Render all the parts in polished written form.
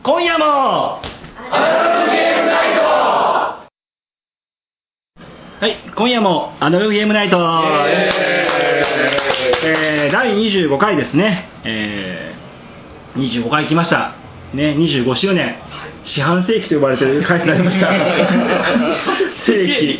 今夜もアナログゲームナイト。はい、今夜もアナログゲームナイト、第25回ですね、25回来ましたね。25周年、四半世紀と呼ばれている回になりました世紀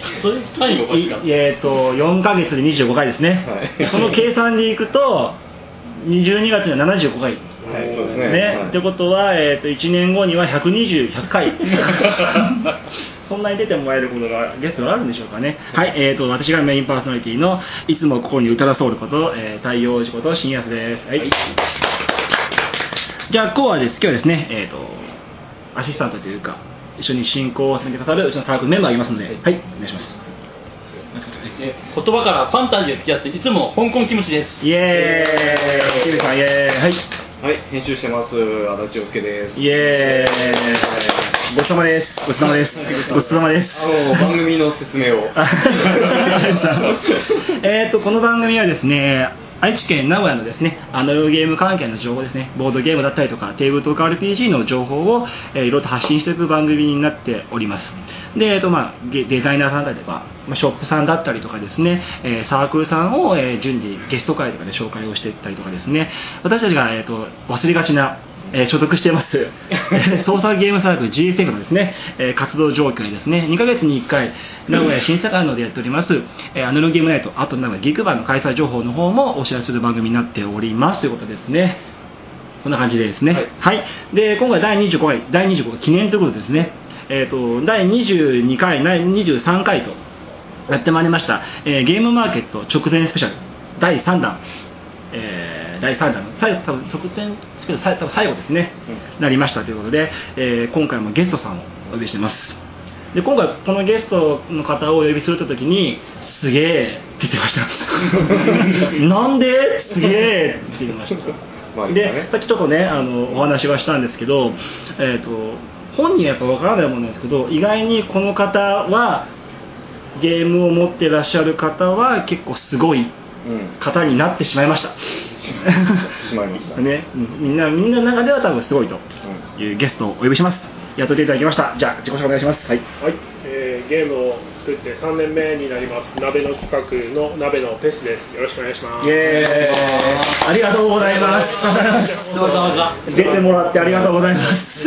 4ヶ月で25回ですね、はい、その計算でいくと12月には75回、はい、そうですね。はい、ってことは、1年後には100回そんなに出てもらえることがゲストがあるんでしょうかね。はい、私がメインパーソナリティのいつもここに宇多田ソウルこと、太陽寺こと新安です。はい。はい、じゃあ今日はですね、アシスタントというか一緒に進行を進めてくださるうちのサークルメンバーがいますので、はい、お願いします。 言葉からファンタジーを引き出していつも香港キムチです。 イエーイ。キムさんイエーイ。はい。 はい、編集してます足立陽介です。 イエーイ。ごちそうさまです。ごちそうさまです。ごちそうさまです。 番組の説明をこの番組はですね、愛知県名古屋のですね、アナログゲーム関係の情報ですね、ボードゲームだったりとかテーブルトーク RPG の情報を、いろいろと発信していく番組になっております。で、デザイナーさんだったりとか、ショップさんだったりとかですね、サークルさんを、順次ゲスト会とかで紹介をしていったりとかですね、私たちが、忘れがちな所属しています創作ゲームサークル GSF のですね、活動状況にですね、2ヶ月に1回名古屋新坂のでやっておりますアナログゲームナイト、あと名古屋ギークバーの開催情報の方もお知らせする番組になっておりますということですね。こんな感じでですね、はい、はい、で今回第25回記念ということですね、第22回第23回とやってまいりました、ゲームマーケット直前スペシャル第3弾、第3弾の多分直前スペシャル多分最後ですね、なりましたということで、今回もゲストさんをお呼びしてます。で今回このゲストの方をお呼びするときにすげえって言ってましたなんですげえって言いましたでさっきちょっとねお話はしたんですけど、本人はやっぱ分からないものなんですけど、意外にこの方はゲームを持ってらっしゃる方は結構すごい方になってしまいましたね、みんなの中では多分すごいというゲストをお呼びします。雇っていただきました。じゃあ自己紹介お願いします。はい、 はい、ゲームを作って3年目になります鍋の企画の鍋のペスです。よろしくお願いします。 イエーイ。ありがとうございます出てもらってありがとうございます。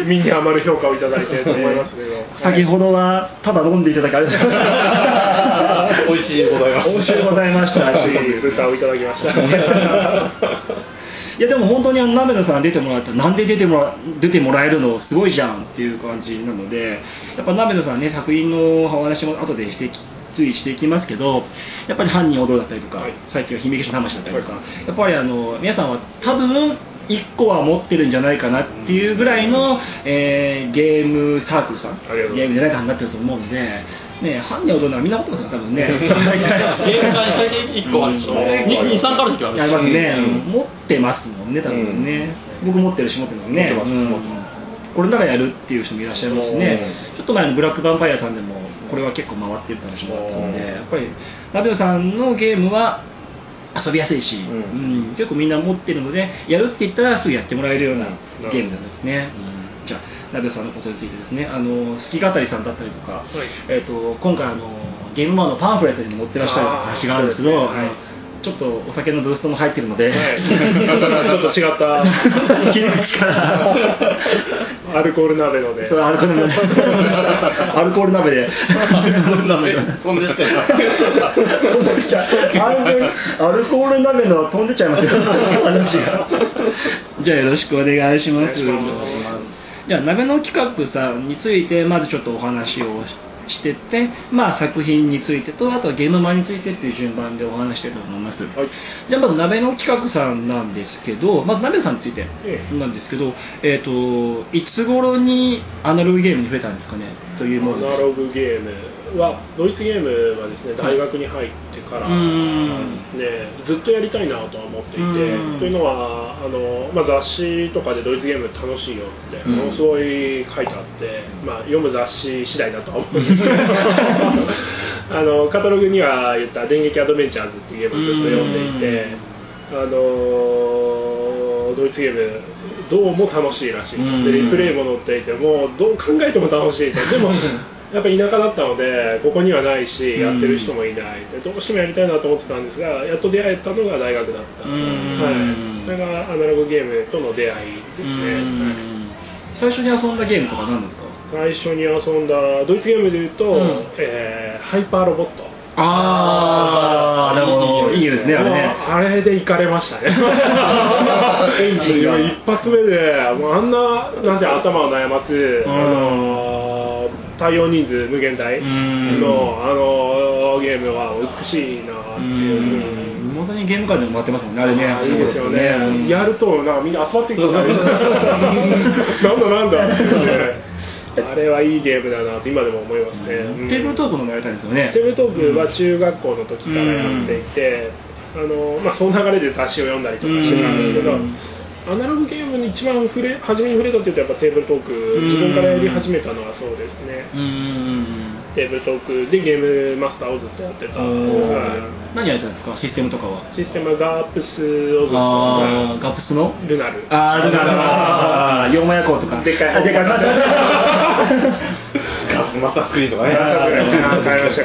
みんな余る評価をいただいてと思いますけど、 先ほどはただ飲んでいただきありがとうございます美味しいございました。 美味しいございましたし歌をいただきましたいやでも本当に鍋野さん出てもらったらなんで出てもらえるのすごいじゃんっていう感じなので、やっぱ鍋野さんね、作品のお話も後で追していきますけど、やっぱり犯人踊るだったりとか、はい、最近は姫消しの魂だったりとか、はい、やっぱり皆さんは多分1個は持ってるんじゃないかなっていうぐらいの、ゲームサークルさん、ゲームデザイナーさんになってると思うので、ね、犯人踊るのはみんな持ってますよ多分ねゲーム会最近1個ある人、2、3個ある時はあるし、 ありますね、持ってますもんね多分ね、僕持ってるし持ってますね、これならやるっていう人もいらっしゃいますしね、ちょっと前のブラックヴァンパイアさんでもこれは結構回ってるって話もあったので、やっぱり鍋野さんのゲームは遊びやすいし、結構みんな持ってるので、やるって言ったらすぐやってもらえるようなゲームなんですね。じゃあ鍋野さんのことについてですね、好き語りさんだったりとか、今回ゲームマーのパンフレットにも載ってらっしゃる話があるんですけど、ちょっとお酒のブーストも入ってるので、 ちょっと違った切り口からアルコール鍋ので、 アルコール鍋で飛んでっちゃアルコール鍋の飛んでちゃいますよ話が。じゃあよろしくお願いします。じゃあ鍋の企画さんについてまずちょっとお話をしてって、作品についてと、あとはゲームマについてっていう順番でお話していきたいと思います。はい、じゃあまず鍋の企画さんなんですけど、まず鍋さんについてなんですけど、いつ頃にアナログゲームに増えたんですかねというものです。 アナログゲームはドイツゲームはですね、大学に入ってからですね、ずっとやりたいなとは思っていて、というのは雑誌とかでドイツゲーム楽しいよってものすごい書いてあって、読む雑誌次第だとは思うんですけどカタログには言った電撃アドベンチャーズっていうゲームをずっと読んでいて、ドイツゲームどうも楽しいらしいと、でリプレイも載っていてもうどう考えても楽しいと、でもやっぱり田舎だったのでここにはないしやってる人もいないで、どうしてもやりたいなと思ってたんですが、やっと出会えたのが大学だった、はい、それがアナログゲームとの出会いですね、はい、 最初に遊んだゲームとか何ですか？ 最初に遊んだドイツゲームでいうと、ハイパーロボット。 ああ、なるほど、いいですね、あれね。 あれで行かれましたね。エンジンが一発目で、もうあんな、なんて頭を悩ます、対応人数無限大の、ゲームは美しいなっていう。 本当にゲーム館でも待ってますもんね、あれね。 いいですよね。やると、なんかみんな集まってきて、なんだ。あれはいいゲームだなと今でも思いますね。 テーブルトークのもやりたいですよね。 テーブルトークは中学校の時からやっていて、その流れで雑誌を読んだりとかしてたんですけど、アナログゲームに一番初めに触れたというとやっぱテーブルトーク、自分からやり始めたのはそうですね。テーブルトークでゲームマスターをずっとやってた。 何やってたんですか？システムとかは。 システムはガープスをずっと。 ガープスのルナル。 ルナル。妖魔夜行とか。 でかい。 ガスマスタースクリーンとかね。 買いました。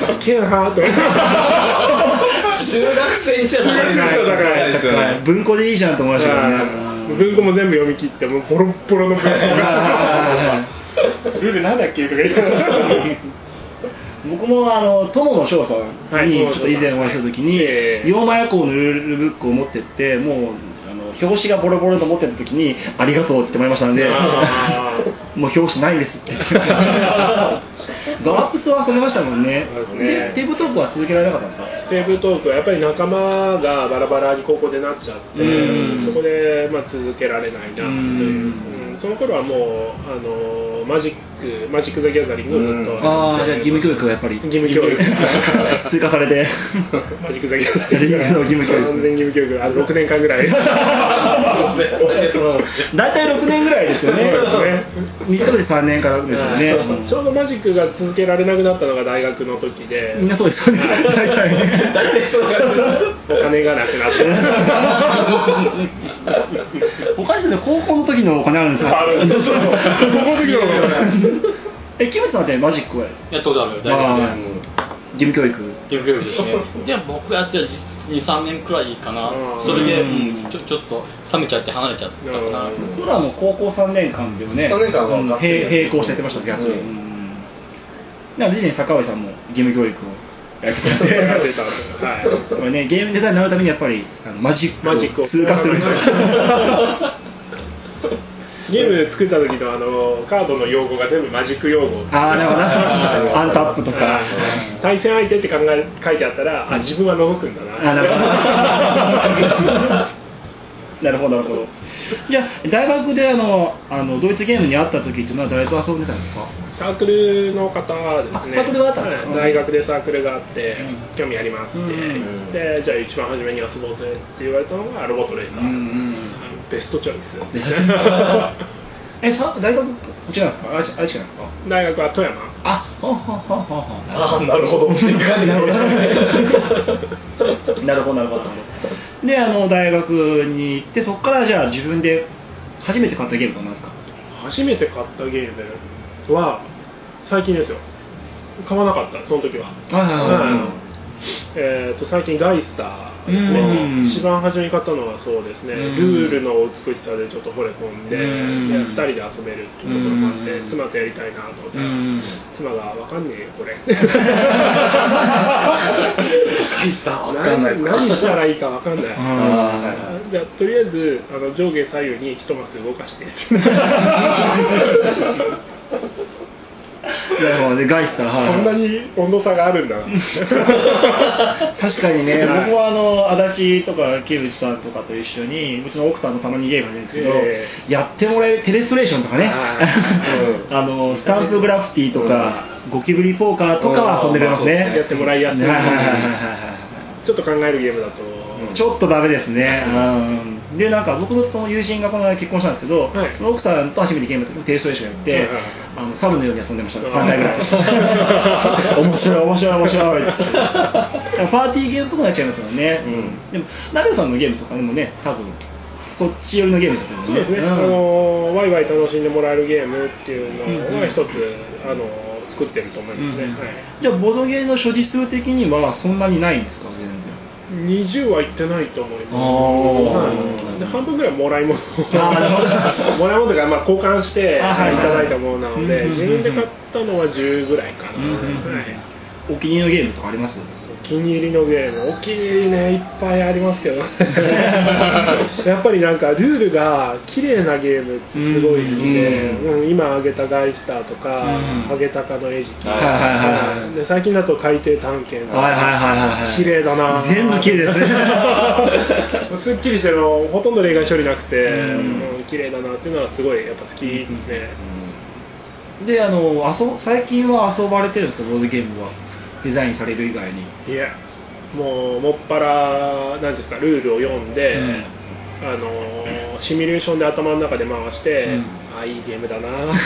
かっけえなと。 中学生にしては文庫でいいじゃんと思いましたけどね。 文庫も全部読み切ってもうボロッボロの文庫がルールなんだっけとか言って僕も友野翔さんにちょっと以前お会いした時に妖魔夜行のルールブックを持ってってもう表紙がボロボロと持ってた時にありがとうって思いましたんでもう表紙ないですってガープスは遊べましたもんね。でテーブルトークは続けられなかったんですか？ テーブルトークはやっぱり仲間がバラバラに高校でなっちゃってそこで続けられないなという、その頃はもうマジック・ザ・ギャザリングをずっとじゃあ義務教育はやっぱり義務教育追加されてマジック・ザ・ギャザリングの義務教育完全義務教育6年間ぐらい大体6年ぐらいですよね。短くで3年からですよね。 ちょうどマジックが続けられなくなったのが大学の時でみんなそうですよね。 お金がなくなっておかしいですね。高校の時のお金あるんですか？ 高校の時のお金キムさんってマジックはやったことある大学で義務教育ですね。でも僕やってる2、3年くらいかな。それでちょっと冷めちゃって離れちゃったかな。 僕らも高校3年間でもね、 3年間は並行してやってました逆に。なので坂上さんも義務教育をやってて、これねゲームデザインになるためにやっぱりマジックを通過する。 ゲームで作った時のカードの用語が全部マジック用語。 なるほど。アンタップとか。 対戦相手って書いてあったら、自分は覗くんだな。 なるほど。じゃあ大学でドイツゲームに会った時っていうのは誰と遊んでたんですか？ サークルの方ですね。 サークルがあったんですか？ 大学でサークルがあって興味ありますってでじゃあ一番初めに遊ぼうぜって言われたのがロボットレーサー。ベストチョイス。 大学こっちなんですか？愛知なんですか？ 大学は富山。 なるほど。 なるほど。で大学に行ってそこからじゃあ自分で初めて買ったゲームとは何ですか？ 初めて買ったゲームは最近ですよ。買わなかったその時は。最近ガイスターですね。一番初めに買ったのはそうですね。ルールの美しさでちょっと惚れ込んで、2人で遊べるっていうところもあって、妻とやりたいなと思ったら、妻が分かんねえよこれ。 ガイスター分かんない。 何したらいいか分かんない。じゃあとりあえず上下左右に一マス動かして。 ガイスター、 こんなに温度差があるんだな。 確かにね、僕は足立とか木内さんとかと一緒にうちの奥さんのたまにゲームやるんですけど、やってもらえるテレストレーションとかねスタンプグラフィティとかゴキブリポーカーとかは遊んでくれますね。 やってもらいやすい。ちょっと考えるゲームだとちょっとダメですね。でなんか僕のその友人がこの間結婚したんですけど、その奥さんと初めてゲームの時にテレストレーションやって猿のように遊んでました。3回ぐらい。面白い。パーティーゲームっぽくなっちゃいますよね。でもナベさんのゲームとかでもね多分そっち寄りのゲームですよね。 そうですね、ワイワイ楽しんでもらえるゲームっていうのは一つ、作ってると思いますね、はい、 じゃあボードゲーの所持数的にはそんなにないんですか？全然 20はいってないと思います、はい、で半分ぐらいもらい物もらい物とか、交換していただいたものなので、自分で買ったのは10ぐらいかな、はい、 お気に入りのゲームとかあります？ お気に入りのゲーム、お気に入りね、いっぱいありますけどやっぱりなんかルールが綺麗なゲームってすごい好きで、今挙げたガイスターとか、ハゲタカの餌食、で最近だと海底探検とか、綺麗だな、 全部綺麗ですねすっきりしてるのほとんど例外処理なくて、綺麗だなっていうのはすごいやっぱ好きですね。 で最近は遊ばれてるんですか？ボードゲームはデザインされる以外に。 いや、もっぱらなんですか、ルールを読んで、シミュレーションで頭の中で回して、いいゲームだな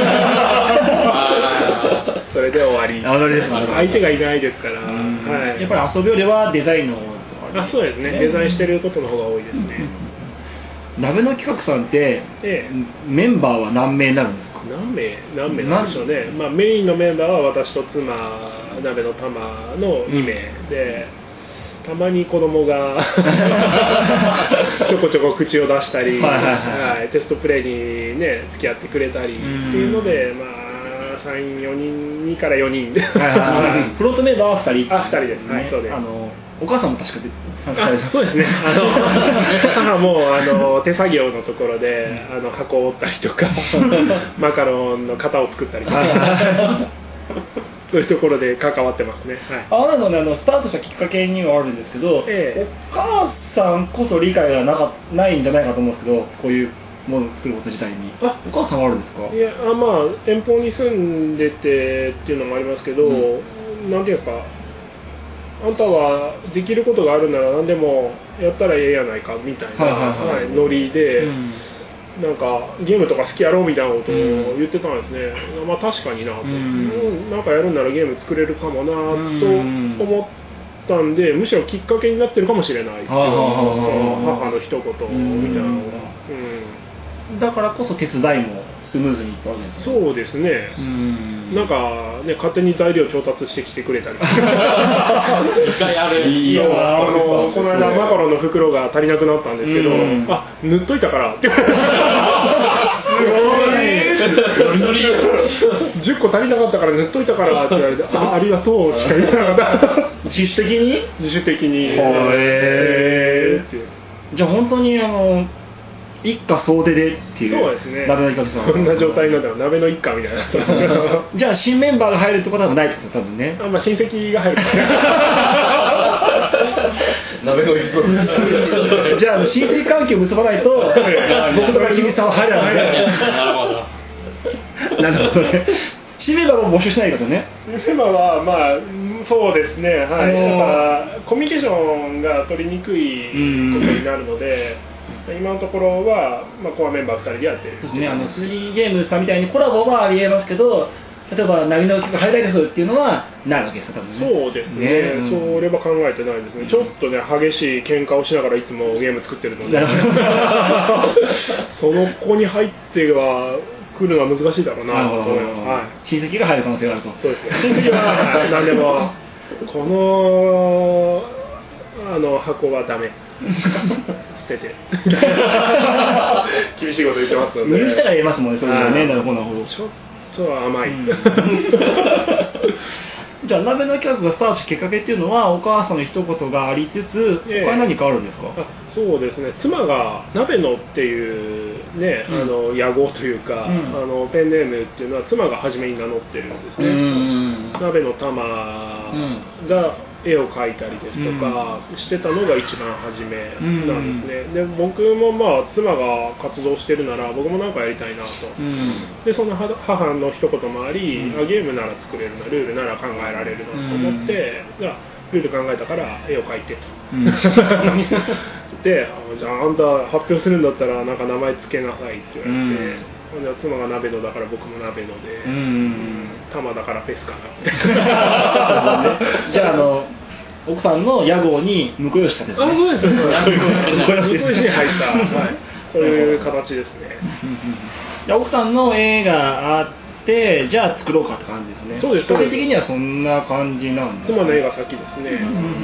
それで終わり。相手がいないですから、はい、 やっぱり遊びよりはデザインのとか、 そうですね、デザインしてることの方が多いですね。 鍋の企画さんって、メンバーは何名になるんですか？ 何名なんでしょうね。メインのメンバーは私と妻、鍋の玉の2名で、たまに子供がちょこちょこ口を出したり、テストプレイにね付き合ってくれたりっていうので、3、4人、2から4人でフロントメンバーは2人。 2人です。はい、そうです。 お母さんも確かそうですね。母も手作業のところで箱を折ったりとかマカロンの型を作ったりとかそういうところで関わってますね。 はい、ね、スタートしたきっかけにはあるんですけど、お母さんこそ理解がないんじゃないかと思うんですけど、こういうものを作ること自体に。お母さんはあるんですか？ いや、遠方に住んでてっていうのもありますけど、なんていうんですか、あんたはできることがあるなら何でもやったらええやないかみたいなノリで、なんかゲームとか好きやろうみたいなことを言ってたんですね。確かになと、なんかやるんならゲーム作れるかもなと思ったんで、むしろきっかけになってるかもしれないっていう、その母の一言みたいなのが、 だからこそ手伝いもスムーズにいったわけですね。そうですね。なんかね、勝手に材料調達してきてくれたり一回ある。 この間マカロンの袋が足りなくなったんですけど、塗っといたからってすごい10個足りなかったから塗っといたからって言われてありがとうしか言えなかった自主的にじゃあ本当に一家総出でっていう。 そうですね。 鍋の企画さん。 そんな状態になったら鍋の一家みたいな。 じゃあ新メンバーが入るってことはないってこと多分ね。 親戚が入るかもしれない。 鍋の一族。 じゃあ親戚関係を結ばないと僕とか清水さんは入らない。なるほどね。新メンバーも募集しないからね。 新メンバーはそうですね。やっぱコミュニケーションが取りにくいことになるので。今のところは、コアメンバー2人でやってる。 そうですね、鈴木ゲームさんみたいにコラボはありえますけど、例えば波の企画入りたいですっていうのはないわけですよ、多分ね。 そうですね、それは考えてないですね。ちょっとね、激しい喧嘩をしながらいつもゲーム作ってるのでその子に入っては来るのは難しいだろうなと思います。 親戚が入る可能性があると。 そうですね、親戚は何でもこの箱はダメ捨てて厳しいこと言ってますので、 言う人が言えますもんね、それね、なるほどちょっと甘い、 じゃあ鍋の企画がスタートしたきっかけっていうのはお母さんの一言がありつつ、他に何かあるんですか？ そうですね、妻が鍋のっていうね、野号というか、ペンネームっていうのは妻が初めに名乗ってるんですね。鍋の玉が絵を描いたりですとかしてたのが一番初めなんですね。で僕も妻が活動してるなら僕も何かやりたいなと、でその母の一言もあり、ゲームなら作れるな、ルールなら考えられるなと思って、じゃあルール考えたから絵を描いてと、でじゃああんた発表するんだったらなんか名前つけなさいって言われて、じゃあ妻が鍋野だから僕も鍋野で、玉だからフェスかなみたいな。 じゃあ奥さんの屋号に婿養子したんですね。 あ、そうです。婿養子養子に入った、はい、そういう形ですね。 奥さんの絵があってじゃあ作ろうかって感じですね。 そうです。 ストーリー的にはそんな感じなんですね。 妻の絵が先ですね。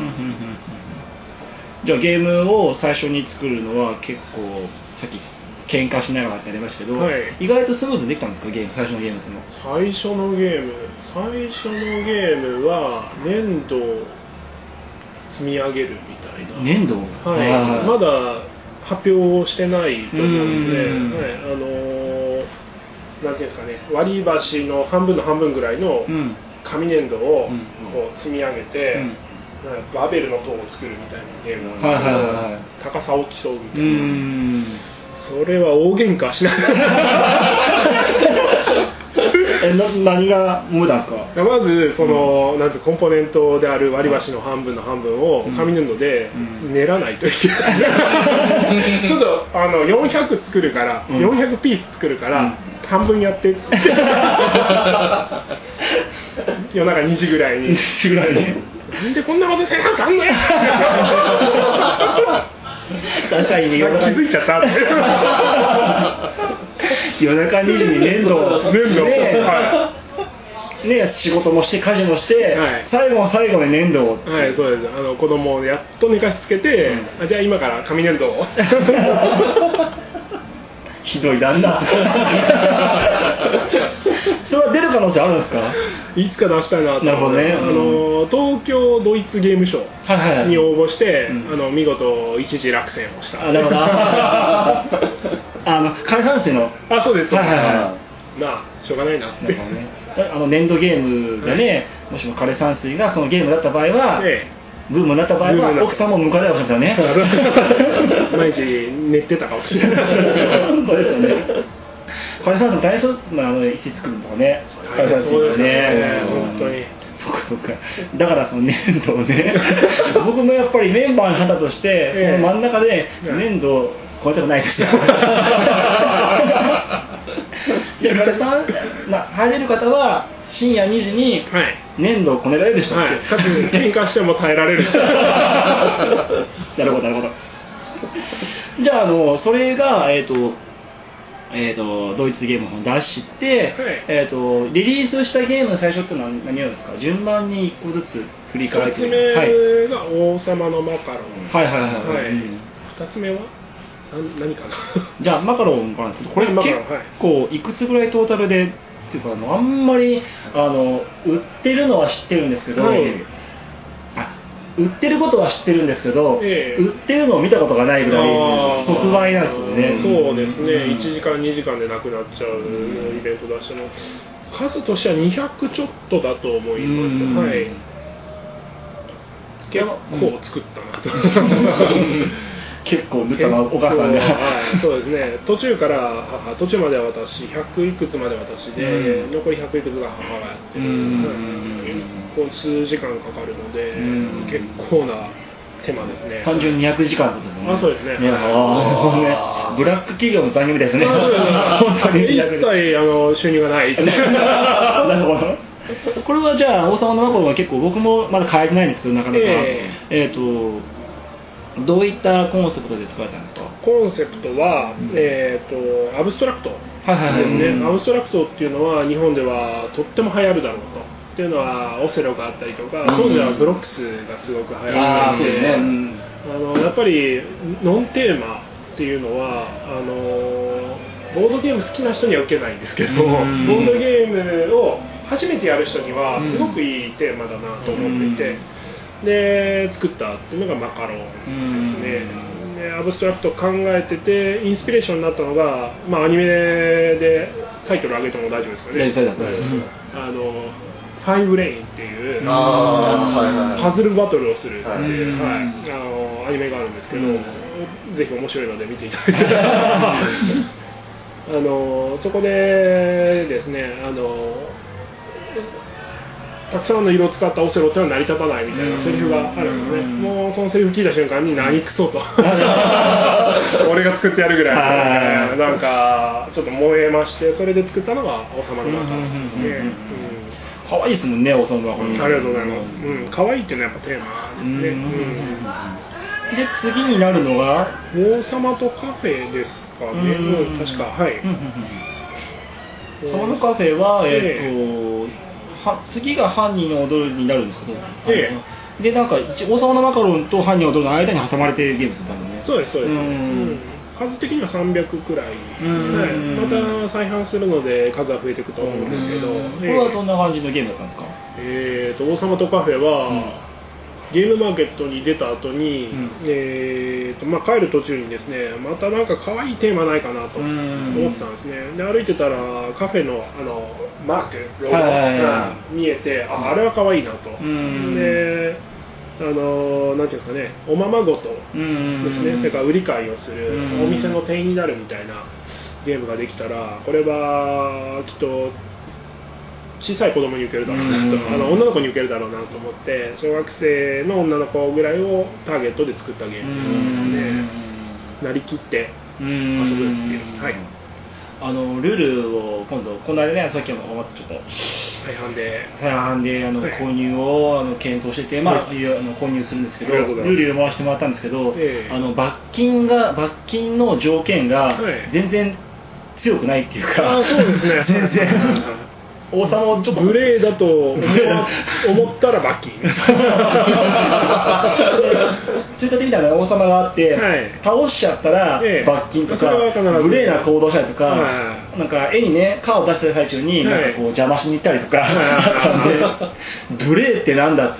じゃあゲームを最初に作るのは結構さっき喧嘩しながらってやりましたけど、はい、意外とスムーズにできたんですか、ゲーム、最初のゲームっていうのは。 最初のゲームは粘土を積み上げるみたいな。 粘土、 はい、まだ発表してないと思うんですね。はい、なんていうんですかね、割り箸の半分の半分ぐらいの紙粘土をこう積み上げて、バーベルの塔を作るみたいなゲームなんですけど、高さを競うみたいな。それは大喧嘩しながら何が思ったんですか。 まずその、なんてコンポーネントである割り箸の半分の半分を紙粘土で練らないといけない、ちょっと400作るから、400ピース作るから半分やって夜中2時ぐらいになんでこんなことせなあかんのや確かにね、 気づいちゃったって夜中2時に粘土ね、仕事もして家事もして、はい、最後の最後に粘土を、 はい、そうです。子供をやっと寝かしつけて、じゃあ今から紙粘土をひどい旦那それは出る可能性あるんですか。 いつか出したいなと。 なるほどね。 東京ドイツゲームショーに応募して、見事一次落選をした。 なるほど開発生の。 そうです。まあしょうがないなって。 粘土ゲームがね、もしも枯山水がそのゲームだった場合は、ブームになった場合は奥さんも迎えられましたよね。 毎日寝てたかもしれない。 本当ですよね。枯山水大層な石作るのとかね。 そうですね。本当に。 そうか。だからその粘土をね、僕もやっぱりメンバーの方としてその真ん中で粘土を超えたくないですよ。いや、枯山入れる方は深夜2時に粘土をこねられる人って、 かつ喧嘩しても耐えられる人。 なるほどなるほど。じゃあそれがドイツゲームを出して、リリースしたゲームの最初って何なんですか。順番に1個ずつ振り返って。 1つ目が王様のマカロン。2つ目は何かな。じゃあマカロンからなんですけど、これ結構いくつぐらいトータルでっていうかあんまり売ってるのは知ってるんですけど、売ってることは知ってるんですけど、売ってるのを見たことがないぐらい即売なんですよね。 そうですね。1時間2時間でなくなっちゃうイベント出しても数としては200ちょっとだと思います。はい。結構作ったなと。 結構塗ったのお母さんが。 そうですね。途中までは私、100いくつまで私で、残り100いくつが母がやってる。数時間かかるので、結構な手間ですね。 単純に200時間ですね。 そうですね。 ブラック企業の番組ですね。本当に一切収入がない。 なるほど。これはじゃあ王様のマカロンは結構僕もまだ変えてないんですけど、なかなかどういったコンセプトで作られたんですか。 コンセプトは、アブストラクトですね。アブストラクトっていうのは日本ではとっても流行るだろうと。っていうのはオセロがあったりとか、当時はブロックスがすごく流行っていて、やっぱりノンテーマっていうのはボードゲーム好きな人には受けないんですけど、ボードゲームを初めてやる人にはすごくいいテーマだなと思っていて、で作ったっていうのがマカロンですね。でアブストラクト考えててインスピレーションになったのが、アニメでタイトル上げても大丈夫ですかね。ファイブレインっていうパズルバトルをするっていうアニメがあるんですけど、ぜひ面白いので見ていただいてそこでですねたくさんの色を使ったオセロってのは成り立たないみたいなセリフがあるんですね。もうそのセリフ聞いた瞬間に何クソと俺が作ってやるぐらいなんかちょっと燃えまして、それで作ったのが王様のマカロンですね。 可愛いですもんね、王様は。 ありがとうございます。可愛いっていうのはやっぱテーマですね。 で、次になるのが王様とカフェですかね。確か、はい。 王様のカフェは、次が犯人の踊るになるんですけど、で、なんか王様のマカロンと犯人の踊るの間に挟まれているゲームですよね。 そうです、そうです。数的には300くらい、また再販するので数は増えていくと思うんですけど、これはどんな感じのゲームだったんですか？ 王様とカフェは、ゲームマーケットに出た後に、帰る途中にですね、またなんか可愛いテーマないかなと思ってたんですね。で、歩いてたらカフェのマークロゴが見えて、あれは可愛いなと。で、なんていうんですかね、おままごとですね、それから売り買いをするお店の店員になるみたいなゲームができたら、これはきっと小さい子供に受けるだろうなと、女の子に受けるだろうなと思って、小学生の女の子ぐらいをターゲットで作ったゲームですね。なりきって遊ぶっていう。はい。 ルールをこの間ね、さっきもちょっと再販で購入を検討してて、購入するんですけど、ルールを回してもらったんですけど、罰金の条件が全然強くないっていうか、 そうですね。 全然王様をちょっと無礼だと思ったら罰金。 追加的な王様があって、倒しちゃったら罰金とか、無礼な行動したりとか、なんか絵にね、カーを出してる最中になんかこう邪魔しに行ったりとか、無礼ってなんだって。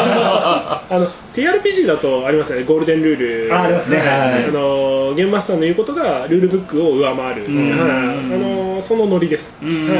TRPG だとありますよね、ゴールデンルール。 ありますね。 ゲームマスターの言うことがルールブックを上回る。そのノリです。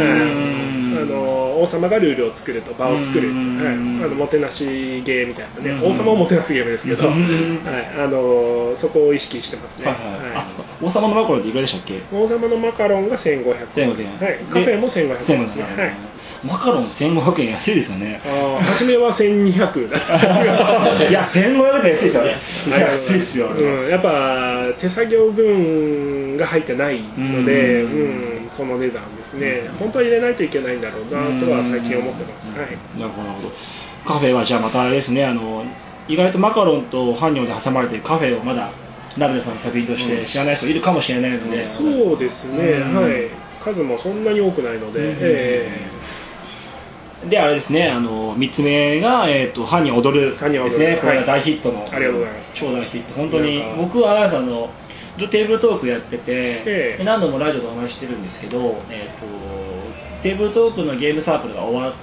王様がルールを作ると、場を作る、もてなしゲーみたいなね、王様をもてなすゲームですけど、そこを意識してますね。 王様のマカロンっていくらでしたっけ？ 王様のマカロンが1500円。カフェも1500円ですね。 マカロン1500円安いですよね。 初めは1200。 いや、1500円安いですよね。安いですよ。 やっぱ手作業分が入ってないので、その値段ですね。本当は入れないといけないんだろうなとは最近思ってます。なるほど。カフェはじゃあまたあれですね、意外とマカロンとハンニョで挟まれてカフェをまだナベルさんの作品として知らない人いるかもしれないので。 そうですね。はい。数もそんなに多くないので。 で、あれですね、3つ目が、ハンニョ踊るですね。これが大ヒットの。 ありがとうございます。 超大ヒット。本当に、僕はアラさんのテーブルトークやってて、何度もラジオでお話してるんですけど、テーブルトークのゲームサークルが終わって、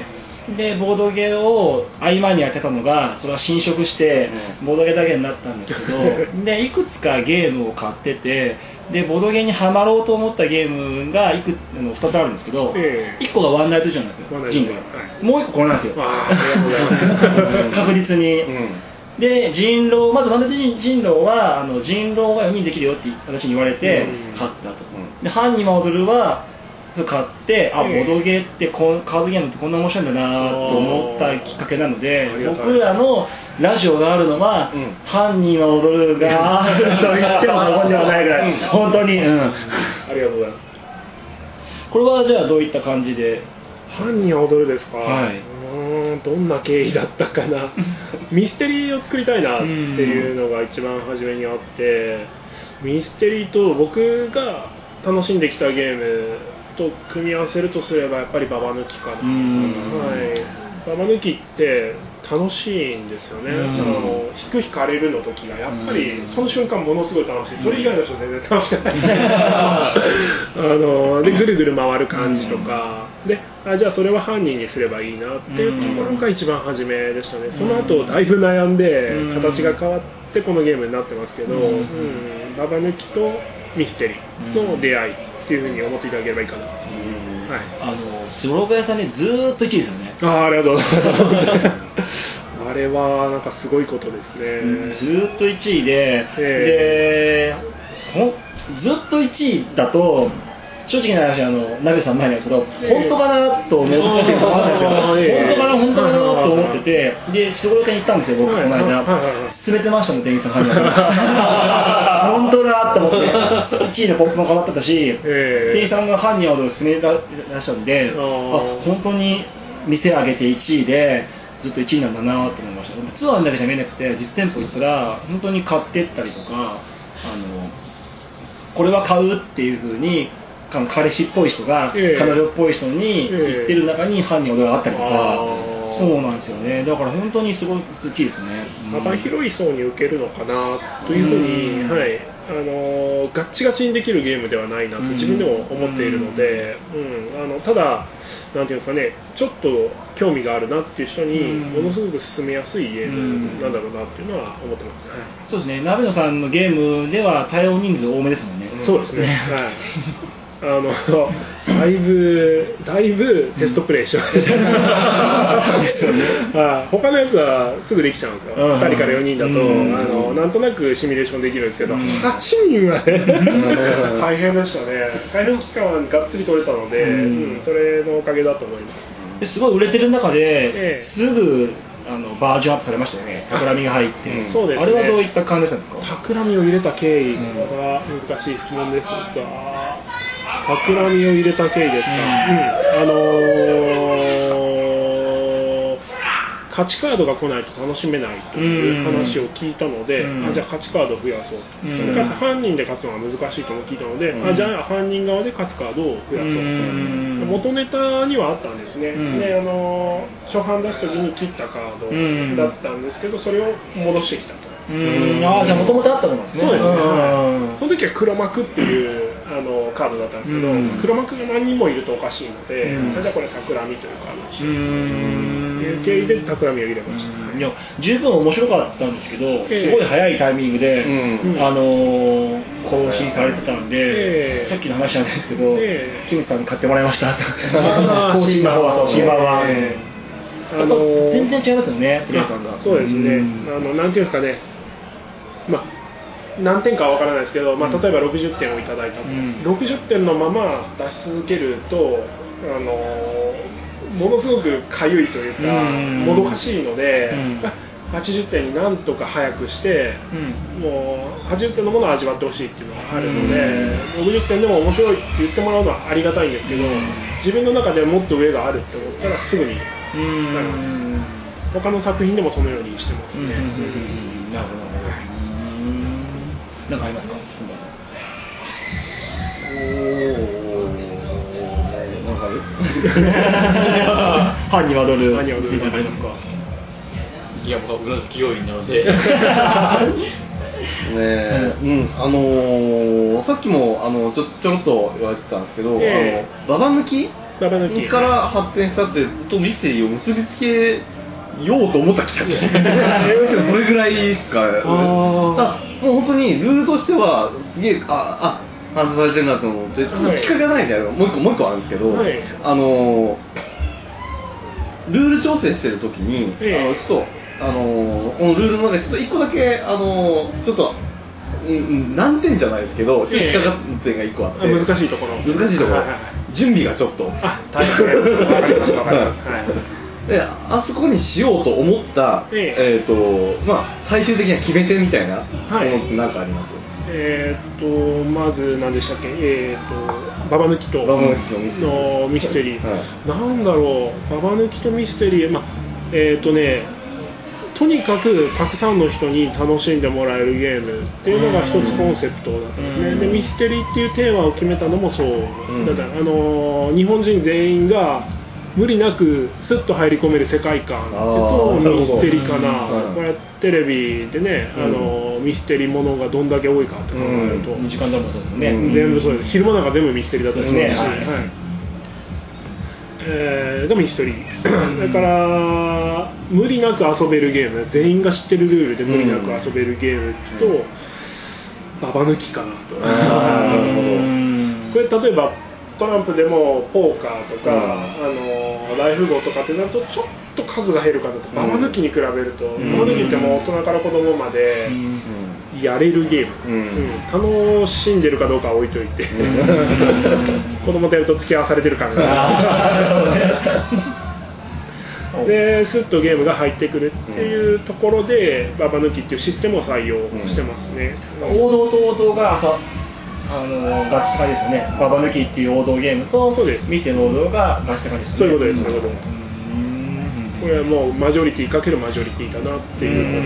でボードゲーを合間にやってたのがそれは侵食してボードゲーだけになったんですけどでいくつかゲームを買っててでボードゲーにはまろうと思ったゲームが2つあるんですけど、1個がワンナイトジョーなんですよ、人類、もう1個これなんですよ確実に、で人狼まずワンナイト人狼は人狼が4人できるよって私に言われて買ったと、でハンニマ踊るはそれ買ってボードゲーってカードゲームってこんな面白いんだなと思ったきっかけなので僕らのラジオがあるのは、犯人は踊るがあると言っても過言ではないぐらい本当に、ありがとうございます。 これはじゃあどういった感じで？ 犯人は踊るですか、どんな経緯だったかなミステリーを作りたいなっていうのが一番初めにあってミステリーと僕が楽しんできたゲームと組み合わせるとすればやっぱりババ抜きかな。ババ抜きって楽しいんですよね。引く引かれるの時がやっぱりその瞬間ものすごい楽しい。それ以外の人全然楽しくないでぐるぐる回る感じとかでじゃあそれは犯人にすればいいなっていうところが一番初めでしたね。その後だいぶ悩んで形が変わってこのゲームになってますけど、ババ抜きとミステリーの出会いっていうふうに思っていただければいいかなと。 スローガ屋さんでずーっと1位ですよね。 ありがとうございますあれはなんかすごいことですね。 ずーっと1位で、ずっと1位だと正直な話ナベさん前なんですけど本当かなと思ってたんですよ。本当かなと思っててでスローガ屋に行ったんですよ僕この間。勧めてましたもん店員さん本当だと思って1位のポップも変わってたし、店員さんが犯人を勧めらしたんで、本当に店上げて1位でずっと1位なんだなと思いました。ツアーだけじゃ見えなくて実店舗行ったら本当に買ってったりとか、これは買うっていう風に彼氏っぽい人が彼女っぽい人に言ってる中に犯人があったりとか、そうなんですよね。だから本当にすごい好きですね。 幅広い層に受けるのかなというふうに、はい、ガッチガチにできるゲームではないなと自分でも思っているので、ただなんていうんですかね、ちょっと興味があるなっていう人にものすごく進めやすいゲームなんだろうなっていうのは思ってます。 そうですね。鍋野さんのゲームでは対応人数多めですもんね。 そうですね。はい。だいぶテストプレイしました。他のやつはすぐできちゃうんですよ。2人から4人だとなんとなくシミュレーションできるんですけど、8人はね大変でしたね。開発期間はがっつり取れたので、それのおかげだと思います。 すごい売れてる中ですぐバージョンアップされましたよね。企みが入って、 そうですね。 あれはどういった感じだったんですか？ 企みを入れた経緯が難しい質問ですが、企みを入れた経緯ですか。勝ちカードが来ないと楽しめないという話を聞いたので、じゃあ勝ちカードを増やそうと、それから犯人で勝つのは難しいとも聞いたので、じゃあ犯人側で勝つカードを増やそうと、元ネタにはあったんですね。で初版出す時に切ったカードだったんですけど、それを戻してきたと。 じゃあ元々あったものですね。 そうですね。その時は黒幕っていうカードだったんですけど、黒幕が何人もいるとおかしいので、じゃあこれ企みというカードにしようという経緯で企みを入れました。 いや十分面白かったんですけど、すごい早いタイミングで更新されてたんで、さっきの話なんですけど、キムさんに買ってもらいましたと。更新の方は新版は。全然違いますよね、プレイ感が。 そうですね。なんていうんですかね。何点かは分からないですけど、例えば60点をいただいたと、60点のまま出し続けるとものすごくかゆいというかもどかしいので、80点になんとか早くして、もう80点のものを味わってほしいっていうのがあるので、60点でも面白いって言ってもらうのはありがたいんですけど、自分の中でもっと上があるって思ったらすぐになります。他の作品でもそのようにしてますね。なるほど。 何かありますか？質問だと。なんかある？犯に惑る。犯に惑る。何かありますか？ いや、僕はうなずき要員なので。 さっきもちょろっと言われてたんですけど、ババ抜きから発展したってとミステリーを結びつけようと思ったきっかけどれぐらいですか。もう本当にルールとしてはすげえ反省されてるなと思って、ちょっときっかけがないんだよ。もう一個あるんですけど、ルール調整してる時にちょっとこのルールの中でちょっと一個だけちょっと難点じゃないですけど、ちょっと引っかかった点が一個あって、 難しいところ、 準備がちょっと大変です。わかります。 であそこにしようと思った、最終的な決め手みたいなものって何かあります？ まず何でしたっけ、ババ抜きとのミステリー、なんだろう、ババ抜きとミステリー、とにかくたくさんの人に楽しんでもらえるゲームっていうのが一つコンセプトだったんですね。でミステリーっていうテーマを決めたのもそうだった。日本人全員が無理なくスッと入り込める世界観とミステリーかな。これテレビでね、ミステリーものがどんだけ多いかって考えると、 2時間だもそうですね。 全部そうです。昼間なんか全部ミステリーだったりしますし、がミステリーだから無理なく遊べるゲーム、全員が知ってるルールで無理なく遊べるゲームとババ抜きかなと。これ例えばトランプでもポーカーとか、ライフ号とかってなるとちょっと数が減るかなと。ババ抜きに比べると、ババ抜きってもう大人から子供までやれるゲーム、楽しんでるかどうかは置いといて、子供とやると付き合わされてる感がでスッとゲームが入ってくるっていうところで、ババ抜きっていうシステムを採用してますね。 王道と王道が合致化ですよね。ババ抜きっていう王道ゲームと、 そうです。 ミステの王道が合致化ですね。 そういうことです。そういうことです。これはもうマジョリティかけるマジョリティだなっていうの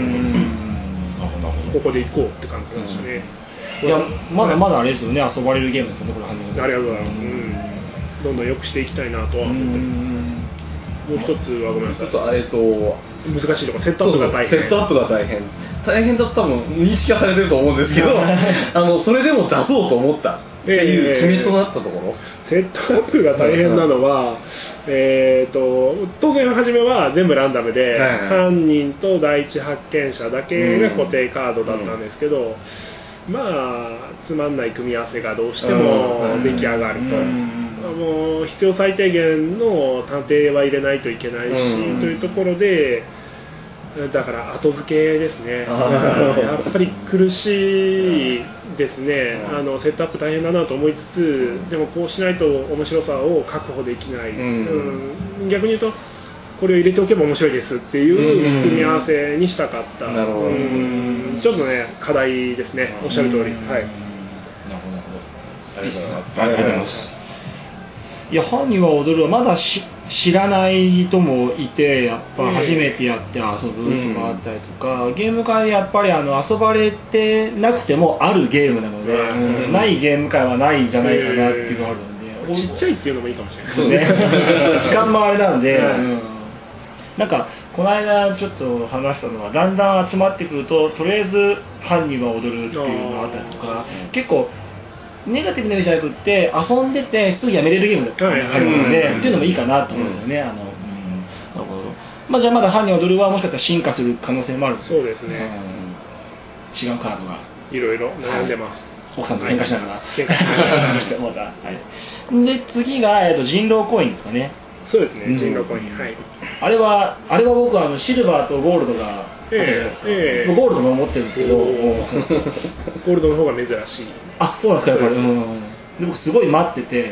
で、ここで行こうって感じなんですね。 いや、まだまだあれですよね、遊ばれるゲームですよね、これ。 ありがとうございます。どんどん良くしていきたいなとは思ってます。もう一つはごめんなさい。難しいところ、セットアップが大変。 セットアップが大変。大変だと多分認識はされてると思うんですけど、それでも出そうと思ったっていう決めとなったところ。 セットアップが大変なのは、当然初めは全部ランダムで、犯人と第一発見者だけが固定カードだったんですけど、まあつまんない組み合わせがどうしても出来上がると。もう必要最低限の探偵は入れないといけないし、というところで、だから後付けですね。やっぱり苦しいですね。セットアップ大変だなと思いつつ、でもこうしないと面白さを確保できない。逆に言うとこれを入れておけば面白いですっていう組み合わせにしたかった。ちょっとね課題ですね。おっしゃる通り。はい。なるほど。 ありがとうございます。 いや、犯人は踊るはまだ知らない人もいて、やっぱ初めてやって遊ぶとかあったりとか、ゲーム会でやっぱり遊ばれてなくてもあるゲームなので、ないゲーム会はないんじゃないかなっていうのがあるので、 ちっちゃいっていうのもいいかもしれないですね。時間もあれなんで、なんかこの間ちょっと話したのは、だんだん集まってくるととりあえず犯人は踊るっていうのがあったりとか、結構ネガティブな意味じゃなくって遊んでてすぐやめれるゲームだったりあるので、っていうのもいいかなと思うんですよね。なるほど。まあじゃあまだ犯人は踊るはもしかしたら進化する可能性もある。 そうですね。 違うカードがいろいろ悩んでます。 奥さんと喧嘩しながら。喧嘩しながら。で次が人狼コインですかね。 そうですね。人狼コイン。はい。 あれは僕はシルバーとゴールドがゴールドも持ってるんですけど、ゴールドの方が珍しい。 あ、そうなんですか。やっぱり。で僕すごい待ってて、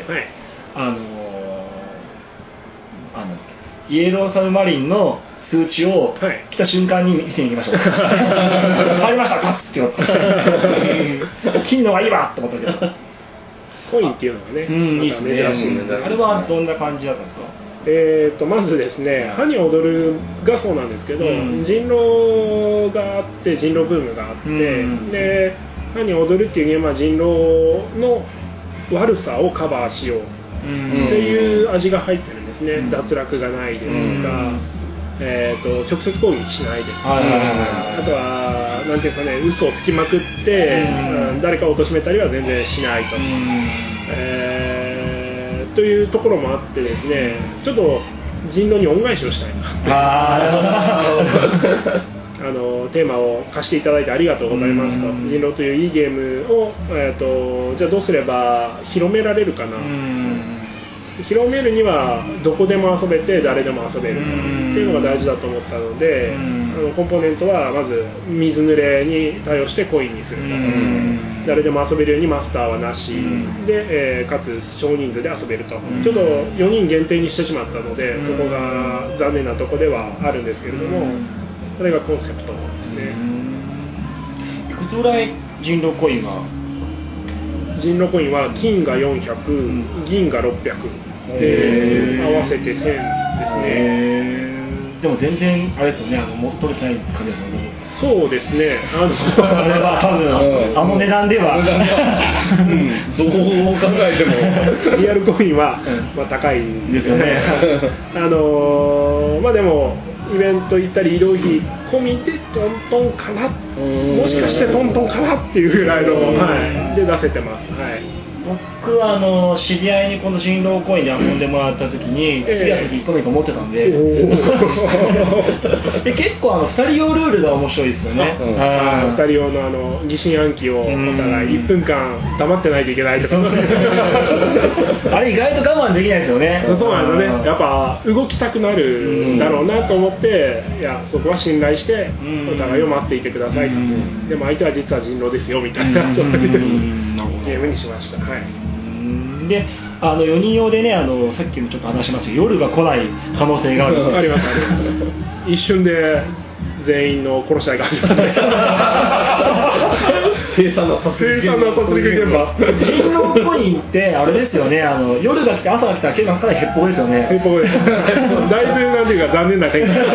イエローサブマリンの数値を来た瞬間に見せに行きましょう。入りましたかって言って金のがいいわって思ったけど。 コインっていうのがね、 いいですね。あれはどんな感じだったんですか？ まずですね、歯に踊るがそうなんですけど、人狼があって人狼ブームがあって、で歯に踊るっていうゲームは人狼の悪さをカバーしようっていう味が入ってるんですね。脱落がないですとか、直接攻撃しないですとか、あとはなんていうんですかね、嘘をつきまくって誰かを貶めたりは全然しないと。というところもあってですね、ちょっと人狼に恩返しをしたいなテーマを貸していただいてありがとうございますと。人狼といういいゲームを、じゃあどうすれば広められるかな。広めるにはどこでも遊べて誰でも遊べるっていうのが大事だと思ったので、コンポーネントはまず水濡れに対応してコインにすると。誰でも遊べるようにマスターはなしで、かつ少人数で遊べると。ちょっと4人限定にしてしまったので、そこが残念なところではあるんですけれども、それがコンセプトですね。 いくつぐらい人狼コインは？ 人狼コインは金が400、銀が600で合わせて1000ですね。 でも全然あれですよね、もう取れてない感じですよね。 そうですね。 あれは多分値段ではどう考えてもリアルコインは高いんですよね。まあでもイベント行ったり移動費込みでトントンかな、もしかしてトントンかなっていうぐらいの、で出せてます。 僕は知り合いにこの人狼コインで遊んでもらった時に、次の時1個目持ってたんで、結構2人用ルールが面白いですよね。 2人用の疑心暗鬼をお互い1分間黙ってないといけないとかあれ意外と我慢できないですよね。 そうなんですよね。やっぱ動きたくなるんだろうなと思って、いやそこは信頼してお互いを待っていてくださいと。でも相手は実は人狼ですよみたいなゲームにしました。 で4人用でねさっきもちょっと話しましたけど夜が来ない可能性があるあります一瞬で全員の殺し合いが始まる凄惨な殺戮現場人狼コインってあれですよね夜が来て朝が来たら結構かなりヘッポコですよね。 ヘッポコですだいぶなんていうか残念な展開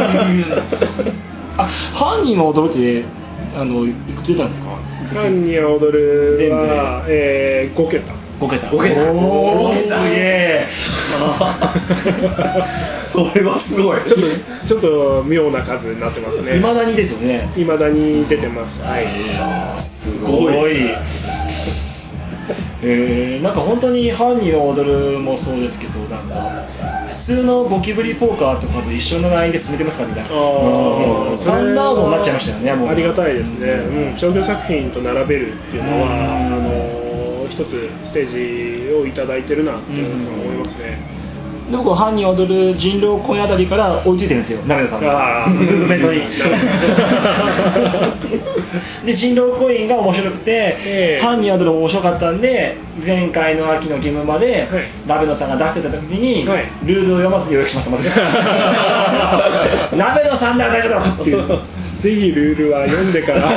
犯人は驚いていくつ出たんですか？ 犯人は踊るは、5桁 5桁 5桁おーすげえそれはすごいちょっと妙な数になってますね。 未だにですよね。 未だに出てます。はい。 すごいなんか本当に犯人を踊るもそうですけどなんか普通のゴキブリポーカーとかと一緒のラインで進めてますかみたいなスタンダードになっちゃいましたよね。もうありがたいですね、商業作品と並べるっていうのは一つステージをいただいてるなって思いますね。 で僕は犯人を踊る人狼コインあたりから追いついてるんですよ、鍋田さんがムーブメントにで人狼コインが面白くて、犯人を踊るも面白かったんで前回の秋のゲームまで、鍋野さんが出してた時に、ルールを読まずに予約しましたまず鍋野さんなら大丈夫だっていうぜひルールは読んでから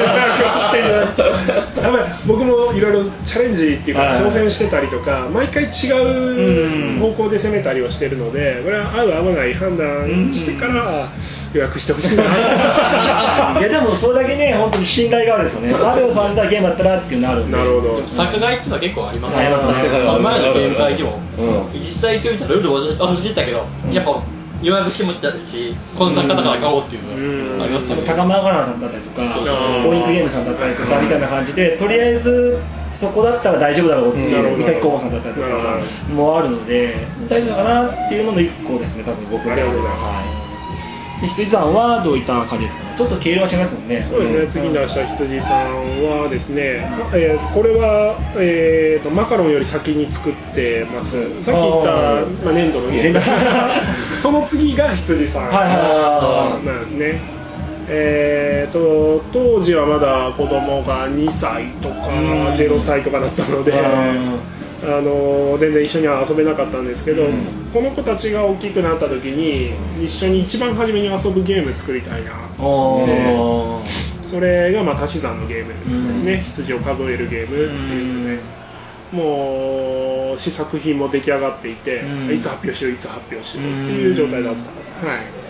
僕もいろいろチャレンジっていうか挑戦してたりとか毎回違う方向で攻めたりをしてるのでこれは合う合わない判断してから予約してほしいないやでもそれだけね本当に信頼があるんですよね。鍋野さんがゲームだったらっていうのあるんで。 なるほど。 作画っていうのは結構ありますね。 前のゲーム会でも、実際今日見たらルールを教えてたけど、やっぱ予約してもらったし、この作家だから買おうっていうのがありますよね。 高間ガラさんだったりとか、ポイントゲームさんだったりとかみたいな感じで、とりあえずそこだったら大丈夫だろうっていう三崎工房さんだったりとかもあるので、大丈夫かなっていうのの一個ですね、多分僕は。羊さんはどういった感じですかね。ちょっと経路は違いますもんね。 そうですね。次に出した羊さんはですね、これは、マカロンより先に作ってます。さっき言った、粘土のゲームその次が羊さんなんですね。当時はまだ子供が2歳とか0歳とかだったので全然一緒には遊べなかったんですけど、この子たちが大きくなった時に一緒に一番初めに遊ぶゲーム作りたいな、それが足し算のゲームですね、羊を数えるゲームっていうので、もう試作品も出来上がっていて、いつ発表しよういつ発表しようっていう状態だった。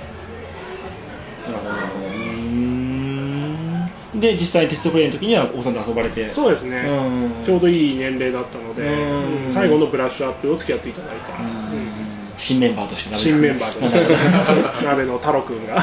で実際テストプレイの時にはお子さんと遊ばれて。 そうですね、ちょうどいい年齢だったので、最後のブラッシュアップを付き合っていただいた、 新メンバーとして新メンバーとして鍋の太郎くんが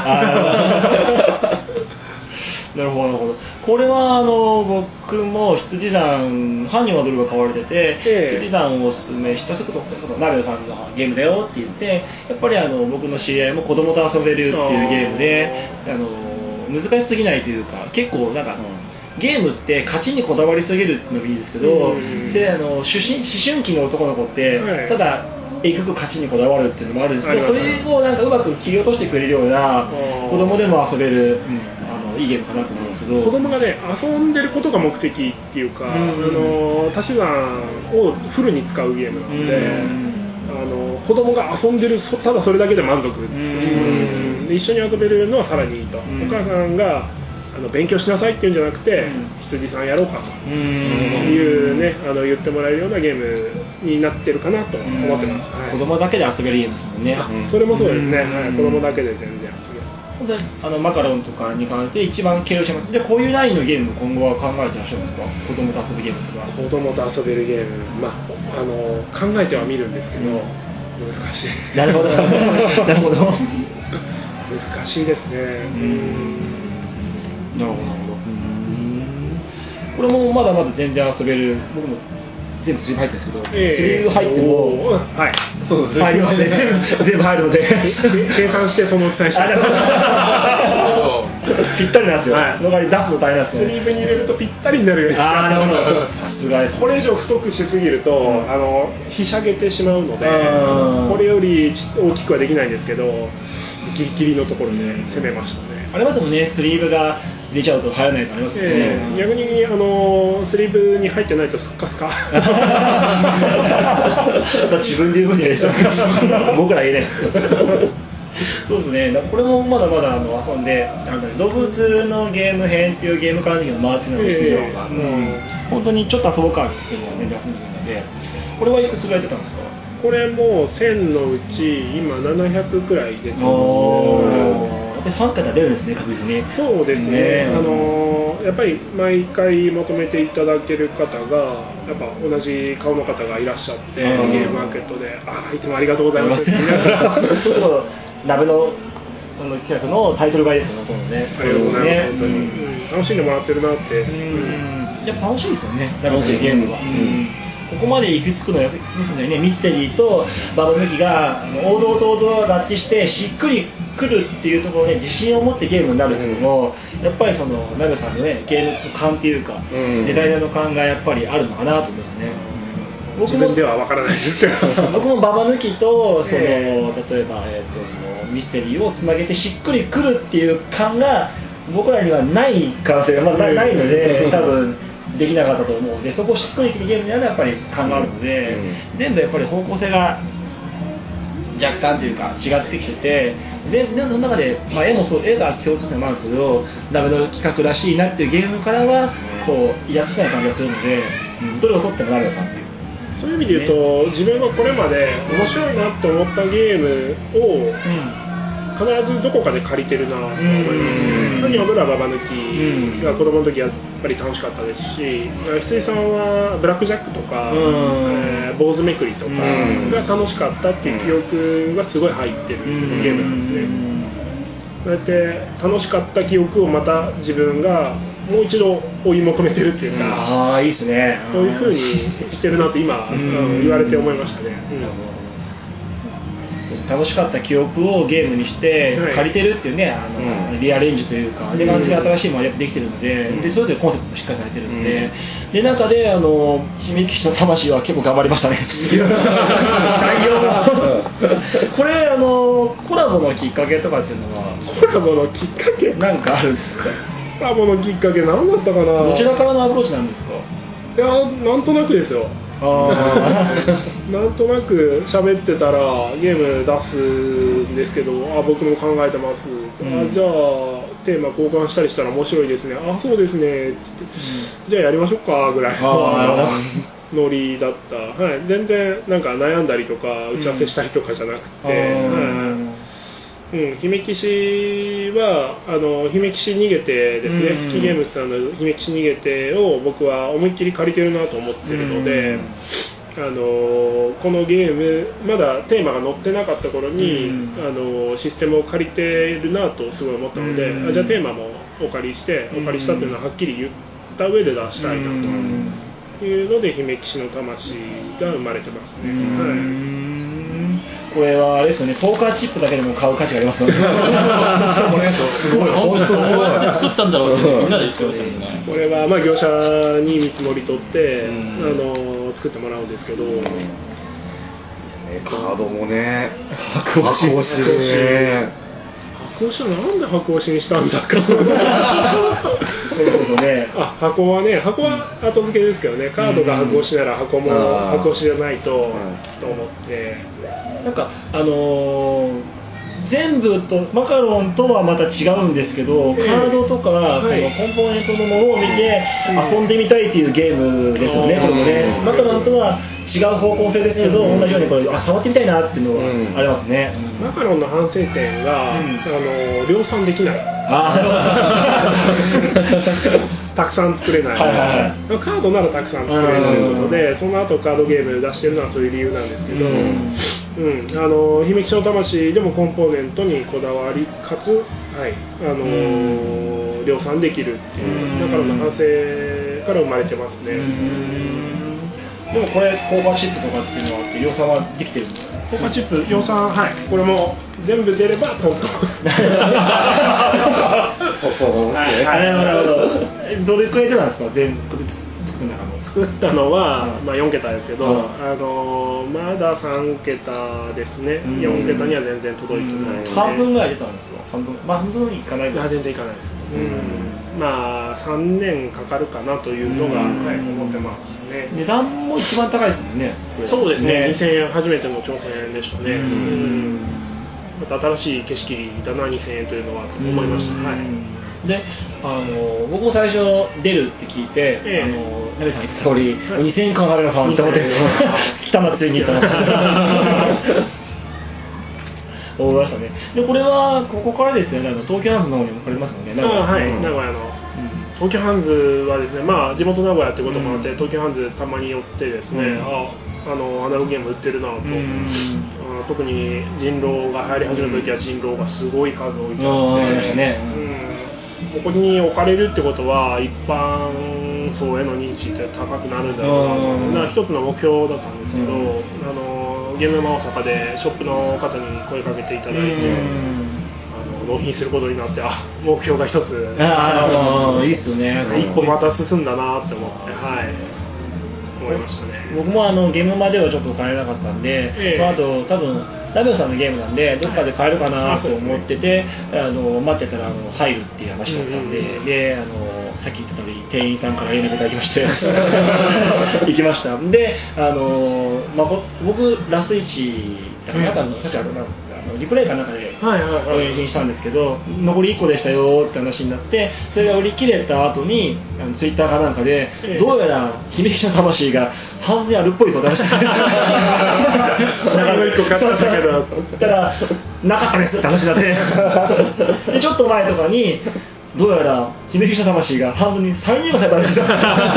なるほどなるほど。これは僕も羊山犯人はどれが買われてて、羊山をおすすめしたすぐと鍋野さんのゲームだよって言って、やっぱり僕の知り合いも子供と遊べるっていうゲームで難しすぎないというか、結構なんか、ゲームって勝ちにこだわりすぎるのもいいですけど、思春期の男の子って、ただえぐく勝ちにこだわるっていうのもあるんですけど、それをなんかうまく切り落としてくれるような子供でも遊べる、いいゲームかなと思うんですけど、 子供がね遊んでることが目的っていうか、足し算をフルに使うゲームなので、子供が遊んでるただそれだけで満足っていう、一緒に遊べるのはさらにいいと、お母さんが勉強しなさいっていうんじゃなくて、羊さんやろうかというね、言ってもらえるようなゲームになってるかなと思ってます。 子供だけで遊べるゲームですもんね。 それもそうですね、子供だけで全然遊べる。 マカロンとかに関して一番経由してます。でこういうラインのゲームも今後は考えてらっしゃるんですか？子供と遊ぶゲームですか？ 子供と遊べるゲーム、考えてはみるんですけど、難しい。 なるほどなるほど難しいですね。 なるほどなるほど。これもまだまだ全然遊べる。僕も全部スリーブ入ってるんですけど、スリーブ入ってもそうです入りますね。全部入るので計算してその大きさにしてぴったりなんですよ。のがり出すの大変なんですね。 スリーブに入れるとぴったりになるようにして。 なるほど。さすがです。 これ以上太くしすぎるとひしゃげてしまうので、これより大きくはできないんですけど、ギリギリのところで攻めましたね。 ありますもんね、スリーブが入れちゃうと入らないとありますよね。 逆にスリーブに入ってないとスッカスカ。 自分で言う分にはですよ。僕ら言えない。そうですね。これもまだまだ遊んで、動物のゲーム編っていうゲーム関係の回ってるのですよ。本当にちょっと遊ぼうかっていうのは全然遊んでるので、これはいくつぐらい出たんですか？ これも1000のうち今700くらい出てますね。 で3桁出るんですね、確実に。 そうですね。やっぱり毎回まとめていただける方がやっぱ同じ顔の方がいらっしゃって、ゲームマーケットでいつもありがとうございますって言いながら鍋の企画のタイトル買いですよね、 ありがとうございます、本当に、楽しんでもらってるなって。 やっぱ楽しいですよね、鍋のゲームは。ここまで行き着くのはね、ミステリーとババ抜きが王道と王道を合致してしっくりくるっていうところで自信を持ってゲームになるっていうのも、やっぱりその鍋さんのねゲームの勘っていうか、デザイナーの勘がやっぱりあるのかなと思いますね。 自分では分からないですけど僕もババ抜きとその、例えば、そのミステリーをつなげてしっくりくるっていう勘が僕らにはない可能性が、ないので多分できなかったと思うので、そこをしっくりきるゲームにはやっぱり勘があるので、全部やっぱり方向性が若干というか違ってきてて、全部の中で、絵もそう、絵が共通点もあるんですけど、鍋の企画らしいなっていうゲームからはこう威圧しない感じがするので、どれを取ってもなるのかっていう。 そういう意味で言うと、自分がこれまで面白いなって思ったゲームを必ずどこかで借りてるなと思いますね。特に僕らババ抜きが子供の時はやっぱり楽しかったですし、翡翠さんはブラックジャックとか、坊主めくりとかが楽しかったっていう記憶がすごい入ってるゲームなんですね。そうやって楽しかった記憶をまた自分がもう一度追い求めてるっていうか、 いいですね。 そういう風にしてるなと今言われて思いましたね。 楽しかった記憶をゲームにして借りてるっていうね、リアレンジというか、で完全に新しいものができてるので、でそれぞれコンセプトもしっかりされてるので、で中で姫騎士の魂は結構頑張りましたね。内容がこれコラボのきっかけとかっていうのは、 コラボのきっかけなんかあるんですか？ コラボのきっかけ何だったかな。 どちらからのアプローチなんですか？ いや、なんとなくですよ。なんとなく喋ってたらゲーム出すんですけど、僕も考えてます、じゃあテーマ交換したりしたら面白いですね、そうですね、じゃあやりましょうかぐらいのノリだった、全然なんか悩んだりとか打ち合わせしたりとかじゃなくて、姫騎士は姫騎士逃げてですね、スキーゲームズさんの姫騎士逃げてを僕は思いっきり借りてるなと思ってるので、このゲームまだテーマが載ってなかった頃に、システムを借りてるなとすごい思ったので、じゃあテーマもお借りしたっていうのははっきり言った上で出したいなというので、姫騎士の魂が生まれてますね。 これはあれですよね、ポーカーチップだけでも買う価値がありますよね。すごい、本当に作ったんだろうってみんなで言ってましたね。 これは業者に見積もり取って作ってもらうんですけど、 カードもね、白押しね。 白押しはなんで白押しにしたんだか。箱は後付けですけどね、カードが白押しなら箱も白押しじゃないとと思って。 なんか全部とマカロンとはまた違うんですけど、カードとかそのコンポーネントのものを見て遊んでみたいっていうゲームですよね、これもね。マカロンとは違う方向性ですけど、同じようにこれ触ってみたいなっていうのはありますね。 マカロンの反省点が量産できない。たくさん作れない、カードならたくさん作れるということで、その後カードゲーム出してるのはそういう理由なんですけど、姫騎士の魂でもコンポーネントにこだわりかつ、量産できるっていうマカロンの反省から生まれてますね。 でもこれポーカーチップとかっていうのは量産はできてるんですか？ ポーカーチップ量産、これも全部出ればトントン。 どれくらい出たんですか？全部作ったのは4桁ですけど、まだ3桁ですね。4桁には全然届いてない。 半分ぐらい出たんですか？半分いかないぐらい。 全然いかないです。 まあ3年かかるかなというのが、思ってますね。 値段も一番高いですもんね。 そうですね、2000円初めての挑戦でしたね。また新しい景色だな、2000円というのはと思いました。 で僕も最初出るって聞いて、ナベさん言ってた通り、2000円かかるのかと思って北松に行った思いましたね。でこれはここからですよね、東京ハンズの方にも来れますもんね。 はい、名古屋の東京ハンズはですね、まあ地元名古屋ってこともあって、東京ハンズたまに寄ってですね、アナログゲーム売ってるなと、特に人狼が流行り始めた時は人狼がすごい数置いてあって、ここに置かれるってことは一般層への認知って高くなるんだろうなと、一つの目標だったんですけど、ゲームマ大阪でショップの方に声かけていただいて、納品することになって、目標が一ついいっすよね、 一歩また進んだなって思って、思いましたね。 僕もゲームまではちょっと買えなかったんで、その後多分ラビオさんのゲームなんでどっかで買えるかなと思ってて、待ってたら入るっていう話だったんで、でさっき言った通り店員さんから連絡いただきまして行きました。で僕ラス1だから確かリプレイかなんかでお返信したんですけど、残り1個でしたよって話になって、それが売り切れた後にツイッターかなんかで、どうやら姫路の魂が半分あるっぽいこと出して 1個買ったけどたらなかったですって話になってでちょっと前とかにどうやら姫路の魂が半分に再入荷されたんですよ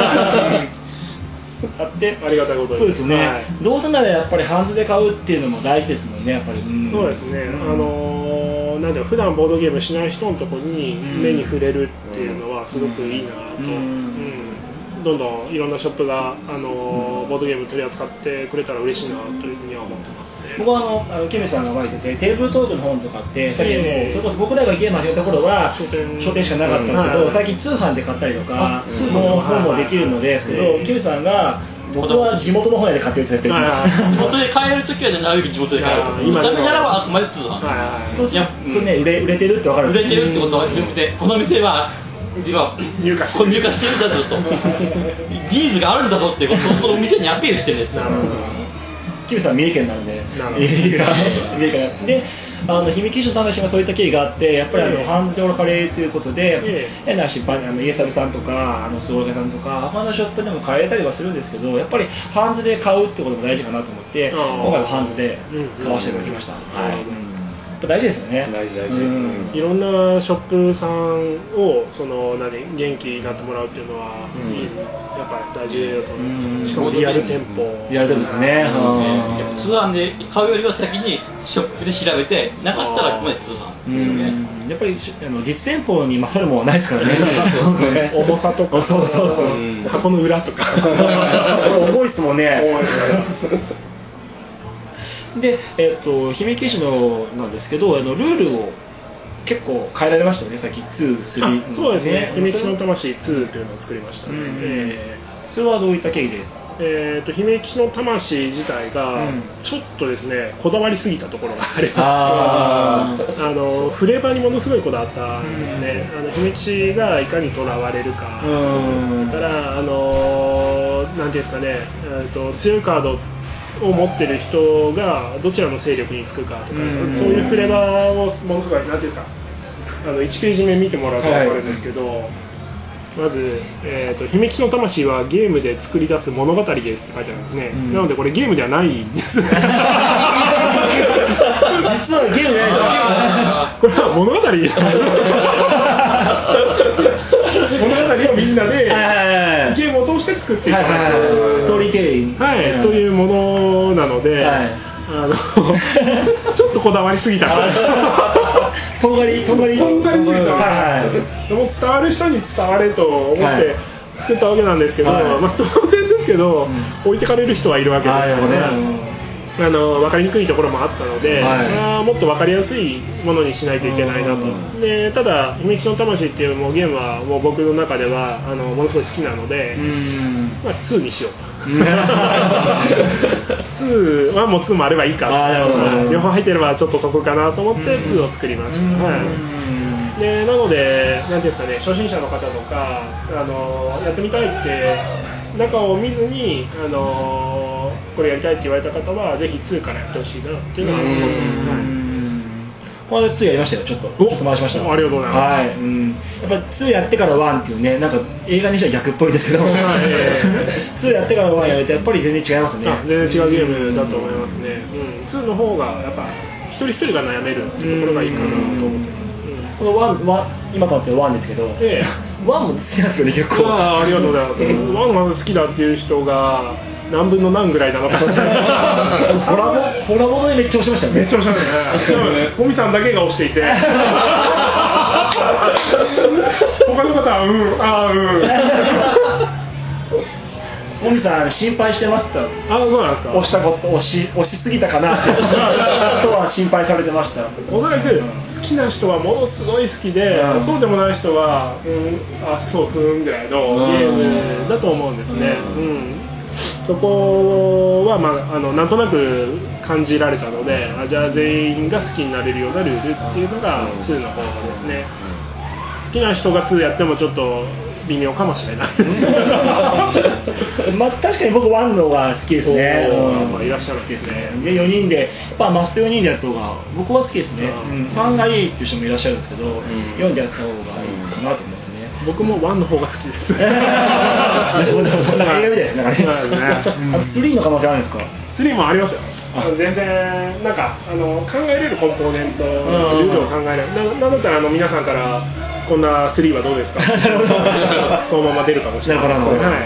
あってありがたいことです。 そうですね、どうせならやっぱりハンズで買うっていうのも大事ですもんね、やっぱり。 そうですね、なんていうか普段ボードゲームしない人のところに目に触れるっていうのはすごくいいなと、どんどんいろんなショップがボードゲーム取り扱ってくれたら嬉しいなというふうには思ってますね。 僕はケミさんが書いててテーブルトークの本とかって最近もうそれこそ僕らがゲーム始めた頃は書店しかなかったんですけど、最近通販で買ったりとかもう本もできるのですけど、ケミさんが僕は地元の本屋で買ってるって言って地元で買えるときはじゃなく地元で買える。今ダメならばあくまで通販。 そうするとね売れてるって分かる。 売れてるってことはこの店は今入荷してるんだぞと技術があるんだぞってことをそのお店にアピールしてるんですよ。 キムさんは三重県なんで、で姫騎士の話はそういった経緯があって、やっぱりハンズでおかれるということで、変な出版イエサブさんとかスオルガさんとか他のショップでも買えたりはするんですけど、やっぱりハンズで買うってことも大事かなと思って、今回はハンズで買わせていただきました。大事ですよね。 大事。 いろんなショップさんを元気になってもらうっていうのは、やっぱり大事だと思う。しかもリアル店舗。 リアル店舗ですね。 通販で買うよりは先にショップで調べて、なかったらここまで通販。 やっぱり実店舗に勝るものはないですからね。 重さとか、箱の裏とか。 重いですもんね。で、姫騎士のなんですけど、ルールを結構変えられましたよね、さっき2、3。 そうですね、姫騎士の魂2というのを作りましたね。 それはどういった経緯で？ 姫騎士の魂自体がちょっとですね、こだわりすぎたところがあります。フレーバーにものすごいこだわったんですね。姫騎士がいかにとらわれるか、だからなんていうんですかね、強いカードを持ってる人がどちらの勢力につくかとか、そういうフレーバーをものすごいなんていうんですか、1ページ目見てもらうと分かるんですけど、まず、姫騎士の魂はゲームで作り出す物語ですって書いてあるんですね。なのでこれゲームではないんです。実はゲームじゃないこれは物語物語をみんなでゲームを通して作っていくストーリーテリング、 というものなので、ちょっとこだわりすぎたとんがりというか、 でも伝わる人に伝われと思って作ったわけなんですけど、当然ですけど、置いてかれる人はいるわけですよね。分かりにくいところもあったので、もっと分かりやすいものにしないといけないなと。でただ姫騎士の魂っていうゲームはもう僕の中ではものすごい好きなので、2にしようと。2はもう2もあればいいか、両方入ってればちょっと得かなと思って2を作りました。 でなので、なんていうんですかね、初心者の方とかやってみたいって中を見ずにこれやりたいって言われた方はぜひ2からやってほしいなっていうのは思います。 この2やりましたよ、ちょっと回しました。 ありがとうございます。 はい、やっぱ2やってから1っていうね、なんか映画にしては逆っぽいですけど、2やってから1やるとやっぱり全然違いますね。 全然違うゲームだと思いますね。2の方がやっぱ一人一人が悩めるっていうところがいいかなと思ってます。 この1、今とって1ですけど、1も好きなんですよね、結構。 ありがとうございます。1が好きだっていう人が何分の何ぐらいなのか。ホラボドでめっちゃ押しましたよね。めっちゃ押しましたね。ホミさんだけが押していて。他の方はホミさん心配してました。 そうなんですか。 押しすぎたかなとは心配されてました。 おそらく好きな人はものすごい好きで、そうでもない人はそうふんぐらいのゲームだと思うんですね。そこはなんとなく感じられたので、じゃあ全員が好きになれるようなルールっていうのが2の方ですね。好きな人が2やってもちょっと微妙かもしれない。 確かに僕1の方が好きですね。 いらっしゃるんですね。 で4人で、やっぱマスト4人でやった方が僕は好きですね。3がいいっていう人もいらっしゃるんですけど、4でやった方がいいかなと思いますね。 僕も1の方が好きです。 なんか映画みたいですね。あと3の可能性あるんですか ？3もありますよ。全然なんか考えれるコンポーネント、ルールを考える。なんだったら皆さんからこんな3はどうですか？そのまま出るかもしれない。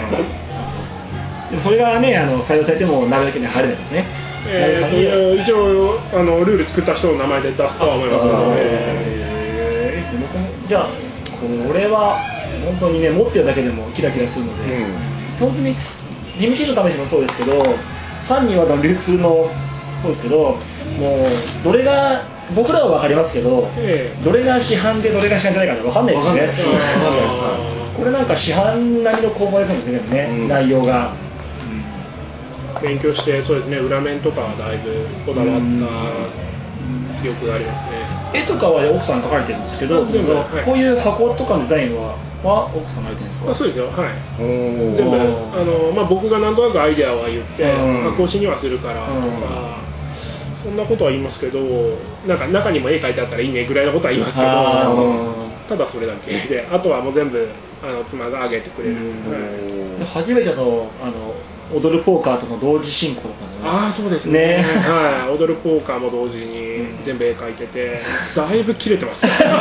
それがね採用されても名前だけに入れないですね。 一応ルール作った人の名前で出すとは思いますので。 じゃあこれは本当にね持ってるだけでもキラキラするので、本当にリミテーションの試しもそうですけど、ファンには流通のそうですけど、もうどれが僕らは分かりますけど、どれが市販でどれが市販じゃないか分かんないですよね。これなんか市販なりの攻防ですよね、内容が。 勉強してそうですね、裏面とかはだいぶこだわった記憶がありますね。 絵とかは奥さん描かれてるんですけど、こういう箱とかのデザインは奥さんが描いてるんですか？ そうですよ、はい。全部僕がなんとなくアイデアは言って箱押しにはするからとか、そんなことは言いますけど、なんか中にも絵描いてあったらいいねぐらいのことは言いますけど、ただそれだけで、あとはもう全部妻が上げてくれる。 初めての踊るポーカーとの同時進行かな。そうですね。はい、踊るポーカーも同時に全部絵描いてて、だいぶ切れてます。勝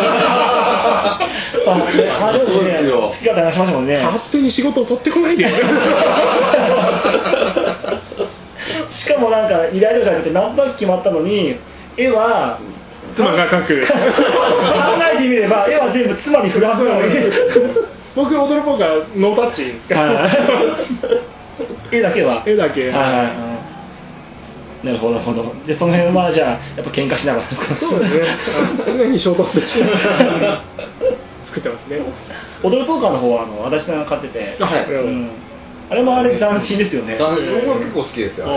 手に仕事を取ってこないで。 しかもなんか依頼とかって何となく決まったのに、絵は妻が描く。考えてみれば絵は全部妻に振られるのに。 僕踊るポーカーノータッチ。 絵だけは。 絵だけ。 なるほど、なるほど。で、その辺はじゃあ、やっぱ喧嘩しながら。 そうですね。常に衝突して作ってますね。 踊るポーカーの方は、足立さんが買ってて。あれも斬新ですよね。 僕は結構好きですよ。ル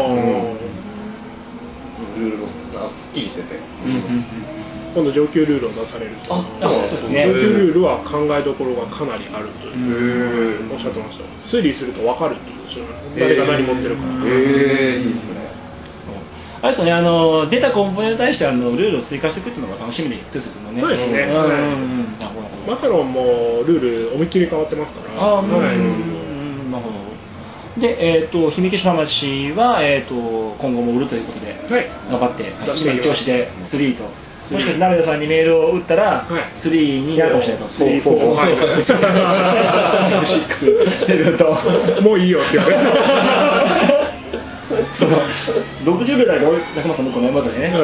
ールもすっきりしてて。 今度上級ルールを出されると。 そうですね。 上級ルールは考えどころがかなりあるとおっしゃってました。推理すると分かるっていう。誰が何持ってるか。 いいですね。 あれですね、出たコンポーネントに対してルールを追加していくっていうのが楽しみで一つですもんね。 そうですね。マカロンもルール思いっきり変わってますから。なるほど。 で、ひみけし魂は、今後も売るということで、頑張って、一押しで3と。もしかして鍋田さんにメールを打ったら、3になるかもしれないと。3、4、5、6、 もういいよって言われて。 60秒台が中間さんのこの山でね、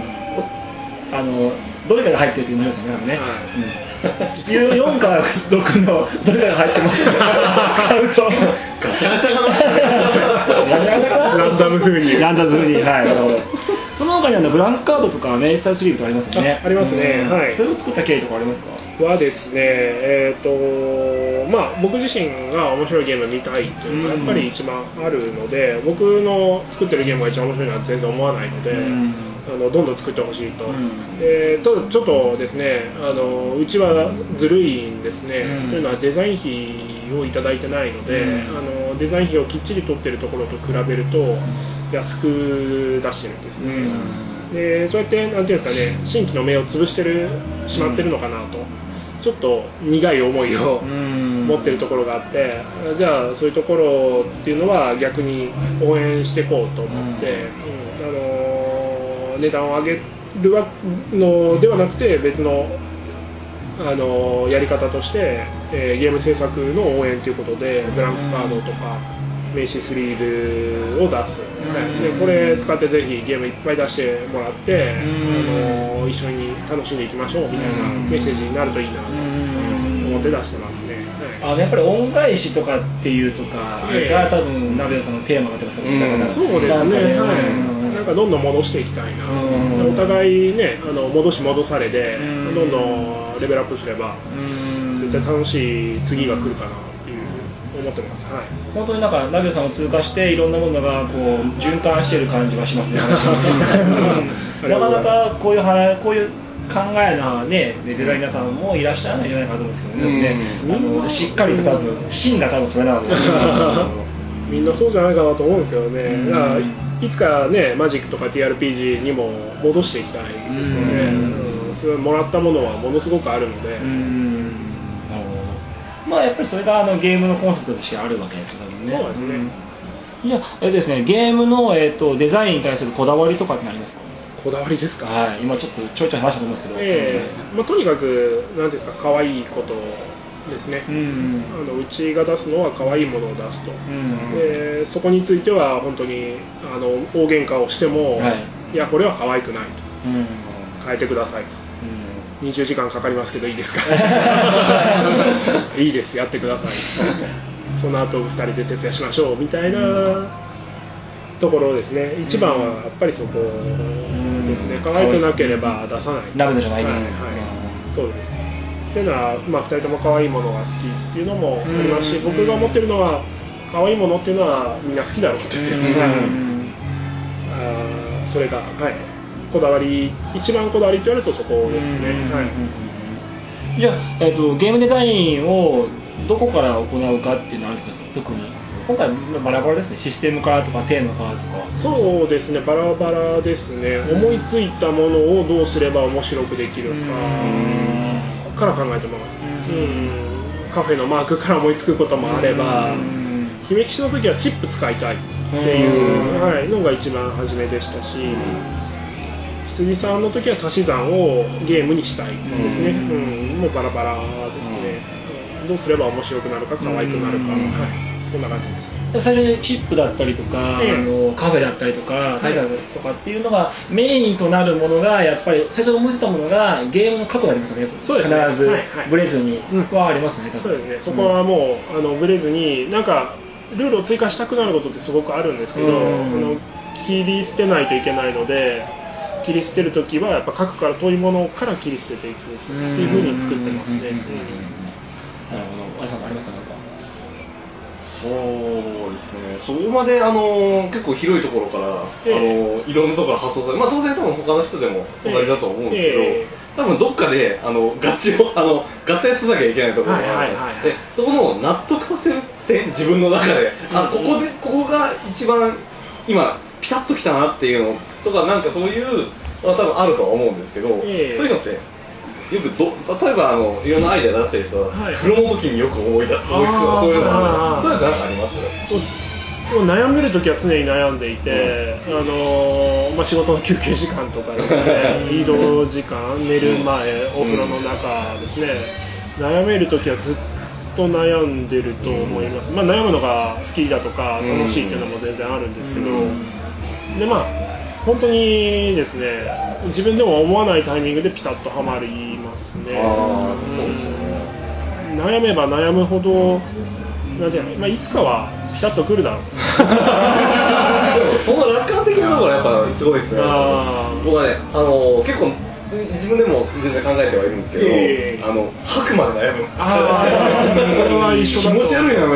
どれかが入ってるって言いますよね、4から6のどれかが入ってます買うとガチャガチャランダム風に、 はい、その他にブランクカードとかメイスタースリーブとかありますよね。 ありますね。はい。 それを作った経緯とかありますか？ はですね、僕自身が面白いゲーム見たいっていうのがやっぱり一番あるので、僕の作ってるゲームが一番面白いのは全然思わないので、 どんどん作ってほしいと、ちょっとですねうちはずるいんですね、というのはデザイン費をいただいてないので、デザイン費をきっちり取ってるところと比べると安く出してるんですね、でそうやってなんていうんですかね、新規の芽を潰してしまってるのかなと、ちょっと苦い思いを持ってるところがあって、じゃあそういうところっていうのは逆に応援していこうと思って、値段を上げるのではなくて別のやり方として、ゲーム制作の応援ということでブランクカードとか名刺スリーブを出す、でこれ使ってぜひゲームいっぱい出してもらって、一緒に楽しんでいきましょうみたいなメッセージになるといいなと思って出してますね。 やっぱり恩返しとかっていうとかが多分ナベさんのテーマがそうですね、なんかどんどん戻していきたいな、お互いね戻し戻されでどんどんレベルアップすれば絶対楽しい次が来るかなっていう思ってます。 本当になんかナベさんを通過していろんなものがこう循環している感じがしますね。なかなかこういう考えなねデザイナーさんもいらっしゃらないんじゃないかと思うんですけどね、しっかりと多分芯が多分それなのでみんなそうじゃないかなと思うんですけどね、だからいつかねマジックとか TRPG にも戻していきたいですよね、それもらったものはものすごくあるので、 やっぱりそれがゲームのコンセプトとしてあるわけですよね。 そうですね。 じゃあですね、ゲームの、デザインに対するこだわりとかってありますか？ こだわりですか？ 今ちょっとちょい話したと思うんですけど、 とにかく何ですか、可愛いことですね。うちが出すのは可愛いものを出すと。でそこについては本当に大喧嘩をしても、いやこれは可愛くないと、変えてくださいと。20時間かかりますけどいいですか？いいです、やってください。その後2人で徹夜しましょうみたいなところですね。一番はやっぱりそこですね。可愛くなければ出さない。 ダメじゃない。 そうです。っていうのは、2人とも可愛いものが好きっていうのもありますし、僕が思ってるのは可愛いものっていうのはみんな好きだろうっていう。それがこだわり、一番こだわりって言われるとそこですね。 じゃあ、ゲームデザインをどこから行うかっていうのはあるんですか？特に今回バラバラですね。システムからとかテーマからとか。 そうですね、バラバラですね。思いついたものをどうすれば面白くできるかから考えてます。カフェのマークから思いつくこともあれば、姫騎士の時はチップ使いたいっていうのが一番初めでしたし、羊さんの時は足し算をゲームにしたいですね。もうバラバラですね。どうすれば面白くなるか可愛くなるか、そんな感じです。 最初にチップだったりとか、カフェだったりとかタイトルとかっていうのがメインとなるものがやっぱり最初思いついたものがゲームの過去になりますよね。必ずブレずにはありますね。 そうですね。そこはもうブレずになんかルールを追加したくなることってすごくあるんですけど、切り捨てないといけないので。切り捨てるときはやっぱ核から遠いものから切り捨てていくっていう風に作ってますね。なるほど。あさんありますか？ そうですね。そこまで結構広いところからいろんなところから発想され、当然多分他の人でも同じだと思うんですけど、多分どっかで合致を合体させなきゃいけないところがあるので、そこの納得させるって自分の中でここが一番今ピタッときたなっていうのとかなんかそういう多分あるとは思うんですけど、そういうのってよく例えばいろんなアイデア出してる人は風呂の時によく思いつくとかそういうのはそういうのなんかあります？ 悩める時は常に悩んでいて、仕事の休憩時間とかですね、移動時間、寝る前、お風呂の中ですね、悩める時はずっと悩んでると思います。悩むのが好きだとか楽しいっていうのも全然あるんですけど、で本当にですね、自分でも思わないタイミングでピタッとはまりますね。そうですね。悩めば悩むほど、いつかはピタッとくるだろう。 その楽観的なのがやっぱすごいですね。僕はね、結構自分でも全然考えてはいるんですけど、吐くまで悩む。 これは一緒だと。 気持ち悪いな、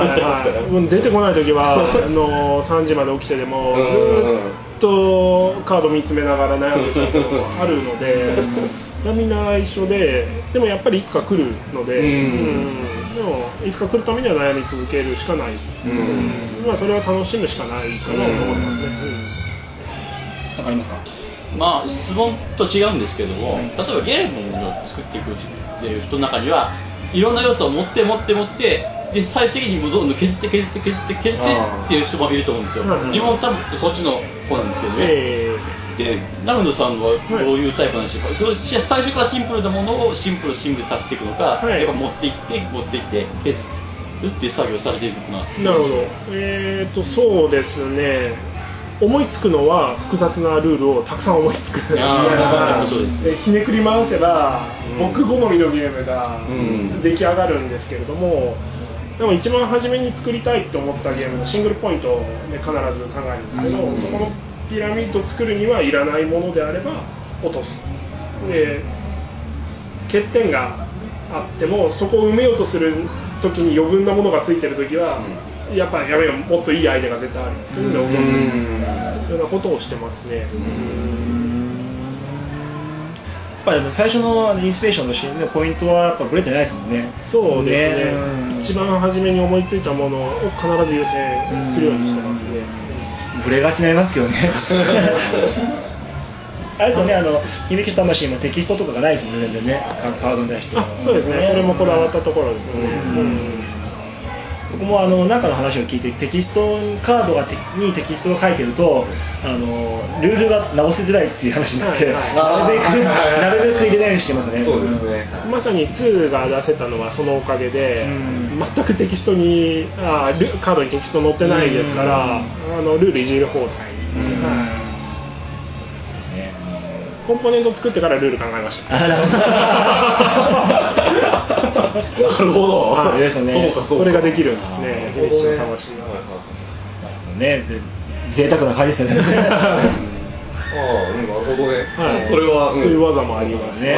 出てこないときは3時まで起きてでもずっと考カード見つめながら悩むところもあるのでみんな一緒で、でもやっぱりいつか来るので、でもいつか来るためには悩み続けるしかない、まあ、それは楽しむしかないかなと思いますね。 わかりますか？ まあ質問と違うんですけども、例えばゲームを作っていくっていう人の中にはいろんな要素を持ってで最終的にもうどんどん削ってっていう人もいると思うんですよ。自分も多分そっちの方なんですけどね。でナルドさんはどういうタイプなんでしょうか。それ最初からシンプルなものをシンプルさせていくのか、やっぱ持っていって削るっていう作業をされていくのかな。 なるほど。そうですね。思いつくのは複雑なルールをたくさん思いつく。ひねくり回せば僕好みのゲームが出来上がるんですけれども、でも一番初めに作りたいと思ったゲームのシングルポイントで必ず考えるんですけど、そこのピラミッドを作るにはいらないものであれば落とす。で欠点があってもそこを埋めようとする時に余分なものがついてる時は、やっぱやめよう、もっといいアイデアが絶対あるというので落とすようなことをしてますね。 やっぱり最初のインスピレーションのシーンのポイントはやっぱブレてないですもんね。 そうですね。一番初めに思いついたものを必ず優先するようにしてますね。 ブレがちになりますけどね。あれとね、響き魂もテキストとかがないですもんね、全然ね、カードに対して。 そうですね。それもこだわったところですね。 僕も中の話を聞いてテキストカードにテキストが書いてるとルールが直せづらいっていう話になって、なるべく入れないようにしてますね。 そうですね。 まさに2が出せたのはそのおかげで、全くテキストにカードにテキスト載ってないですから、ルールいじる放題。コンポーネント作ってからルール考えました。 なるほど。 ですね。 それができるんですね。響きの魂が。 ね、贅沢な感じですよね。 なるほどね。それはそういう技もありますね。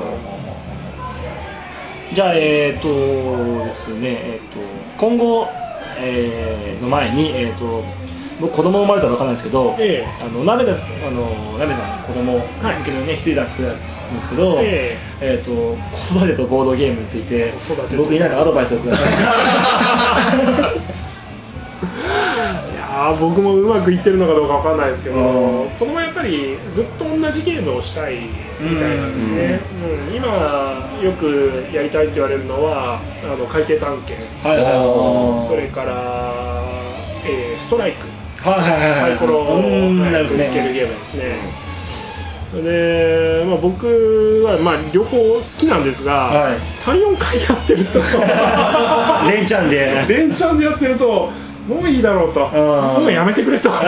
じゃあですね、今後の前に僕子供生まれたら分からないですけど、なべさん子供向けのね羊さん作るんですけど、子育てとボードゲームについて僕に何かアドバイスをください。 いや僕もうまくいってるのかどうか分かんないですけど、子供はやっぱりずっと同じゲームをしたいみたいなんですね。今よくやりたいって言われるのは海底探検、それからストライク、サイコロをつけるゲームですね。で僕は両方好きなんですが、3、4回やってると連チャンでやってるともういいだろうと、もうやめてくれとな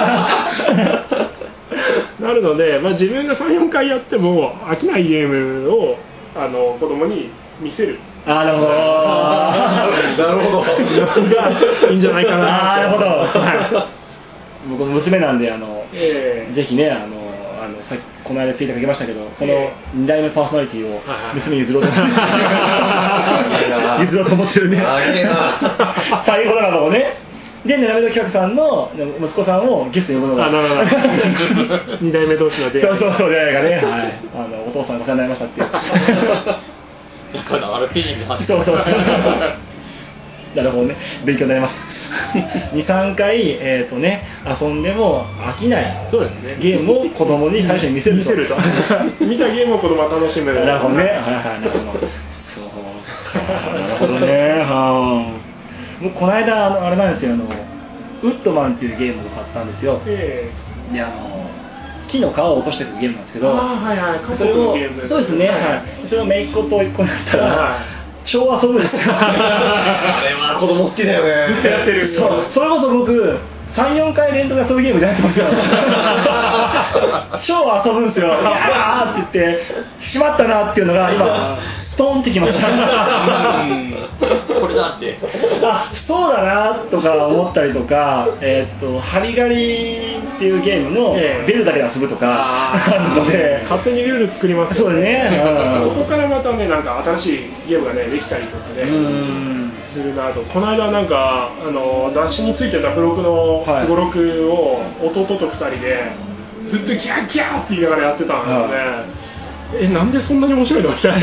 るので、自分が 3、4 回やっても飽きないゲームを子供に見せる。 なるほど。 なるほど。いいんじゃないかな。 なるほど。僕の娘なんでぜひねこの間ツイートかけましたけど、この2代目パーソナリティを娘に譲ろうと思ってるね。最後ドラマをね。で、なべの企画さんの息子さんをゲストに呼ぶのが 2代目同士の出会い。 そう出会いがね、お父さんがお世話になりましたっていう。 だから RPG の話。 そうなるほどね、勉強になります。2、3回遊んでも飽きないゲームを子供に最初に見せると。 見たゲームを子供は楽しむ。 なるほどね。なるほど。そうか。なるほどね。僕この間あれなんですよ、ウッドマンっていうゲームを買ったんですよ。で木の皮を落としていくゲームなんですけど、それをそうですね、それを姪っ子と一個になったら超遊ぶんですよ。 あれは子供好きだよね。 ずっとやってる。 それこそ僕3、4回連続遊ぶゲームじゃないと思うんですよ。超遊ぶんですよ。いやーって言ってしまったなっていうのが今ストーンってきました。 これだってそうだなとか思ったりとか、ハリガリっていうゲームのベルだけで遊ぶとかあるので、 勝手にルール作りますよね。 そこからまたね、なんか新しいゲームがねできたりとかねするなと。この間なんか雑誌についてた付録のすごろくを弟と2人でずっとギャーギャーって言いながらやってたんですね。なんでそんなに面白いのみたいな。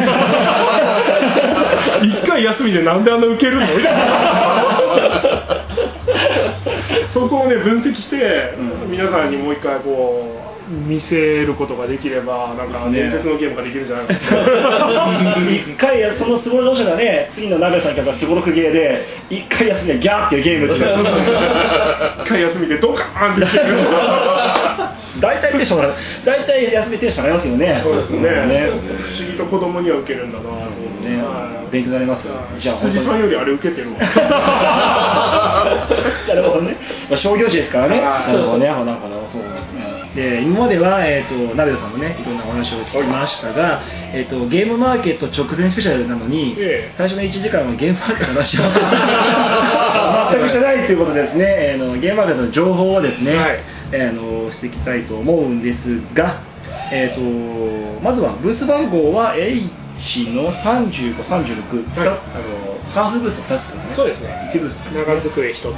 一回休みでなんであんなウケるのみたいな。そこをね分析して、皆さんにもう一回こう見せることができれば、なんか伝説のゲームができるんじゃないですか。 一回そのスゴロ同士がね、次の鍋さんからスゴロクゲーで一回休んでギャーっていうゲームって一回休みでドカーンってしてくる。 大体休みテンション上がりますよね。 そうですね。不思議と子供には受けるんだなと思ってね。 勉強になりますよ。 じゃあ辻さんよりあれ受けてるわ。 なるほどね。商業地ですからね。なるほどね。そう。で今までは鍋田さんもねいろんなお話を聞きましたが、ゲームマーケット直前スペシャルなのに、最初の1時間はゲームマーケットの話を全くしてないということでですね、ゲームマーケットの情報をですね、していきたいと思うんですが、まずはブース番号は H の35、36、ハーフブース2つですね。 そうですね。 1ブース長机1つ。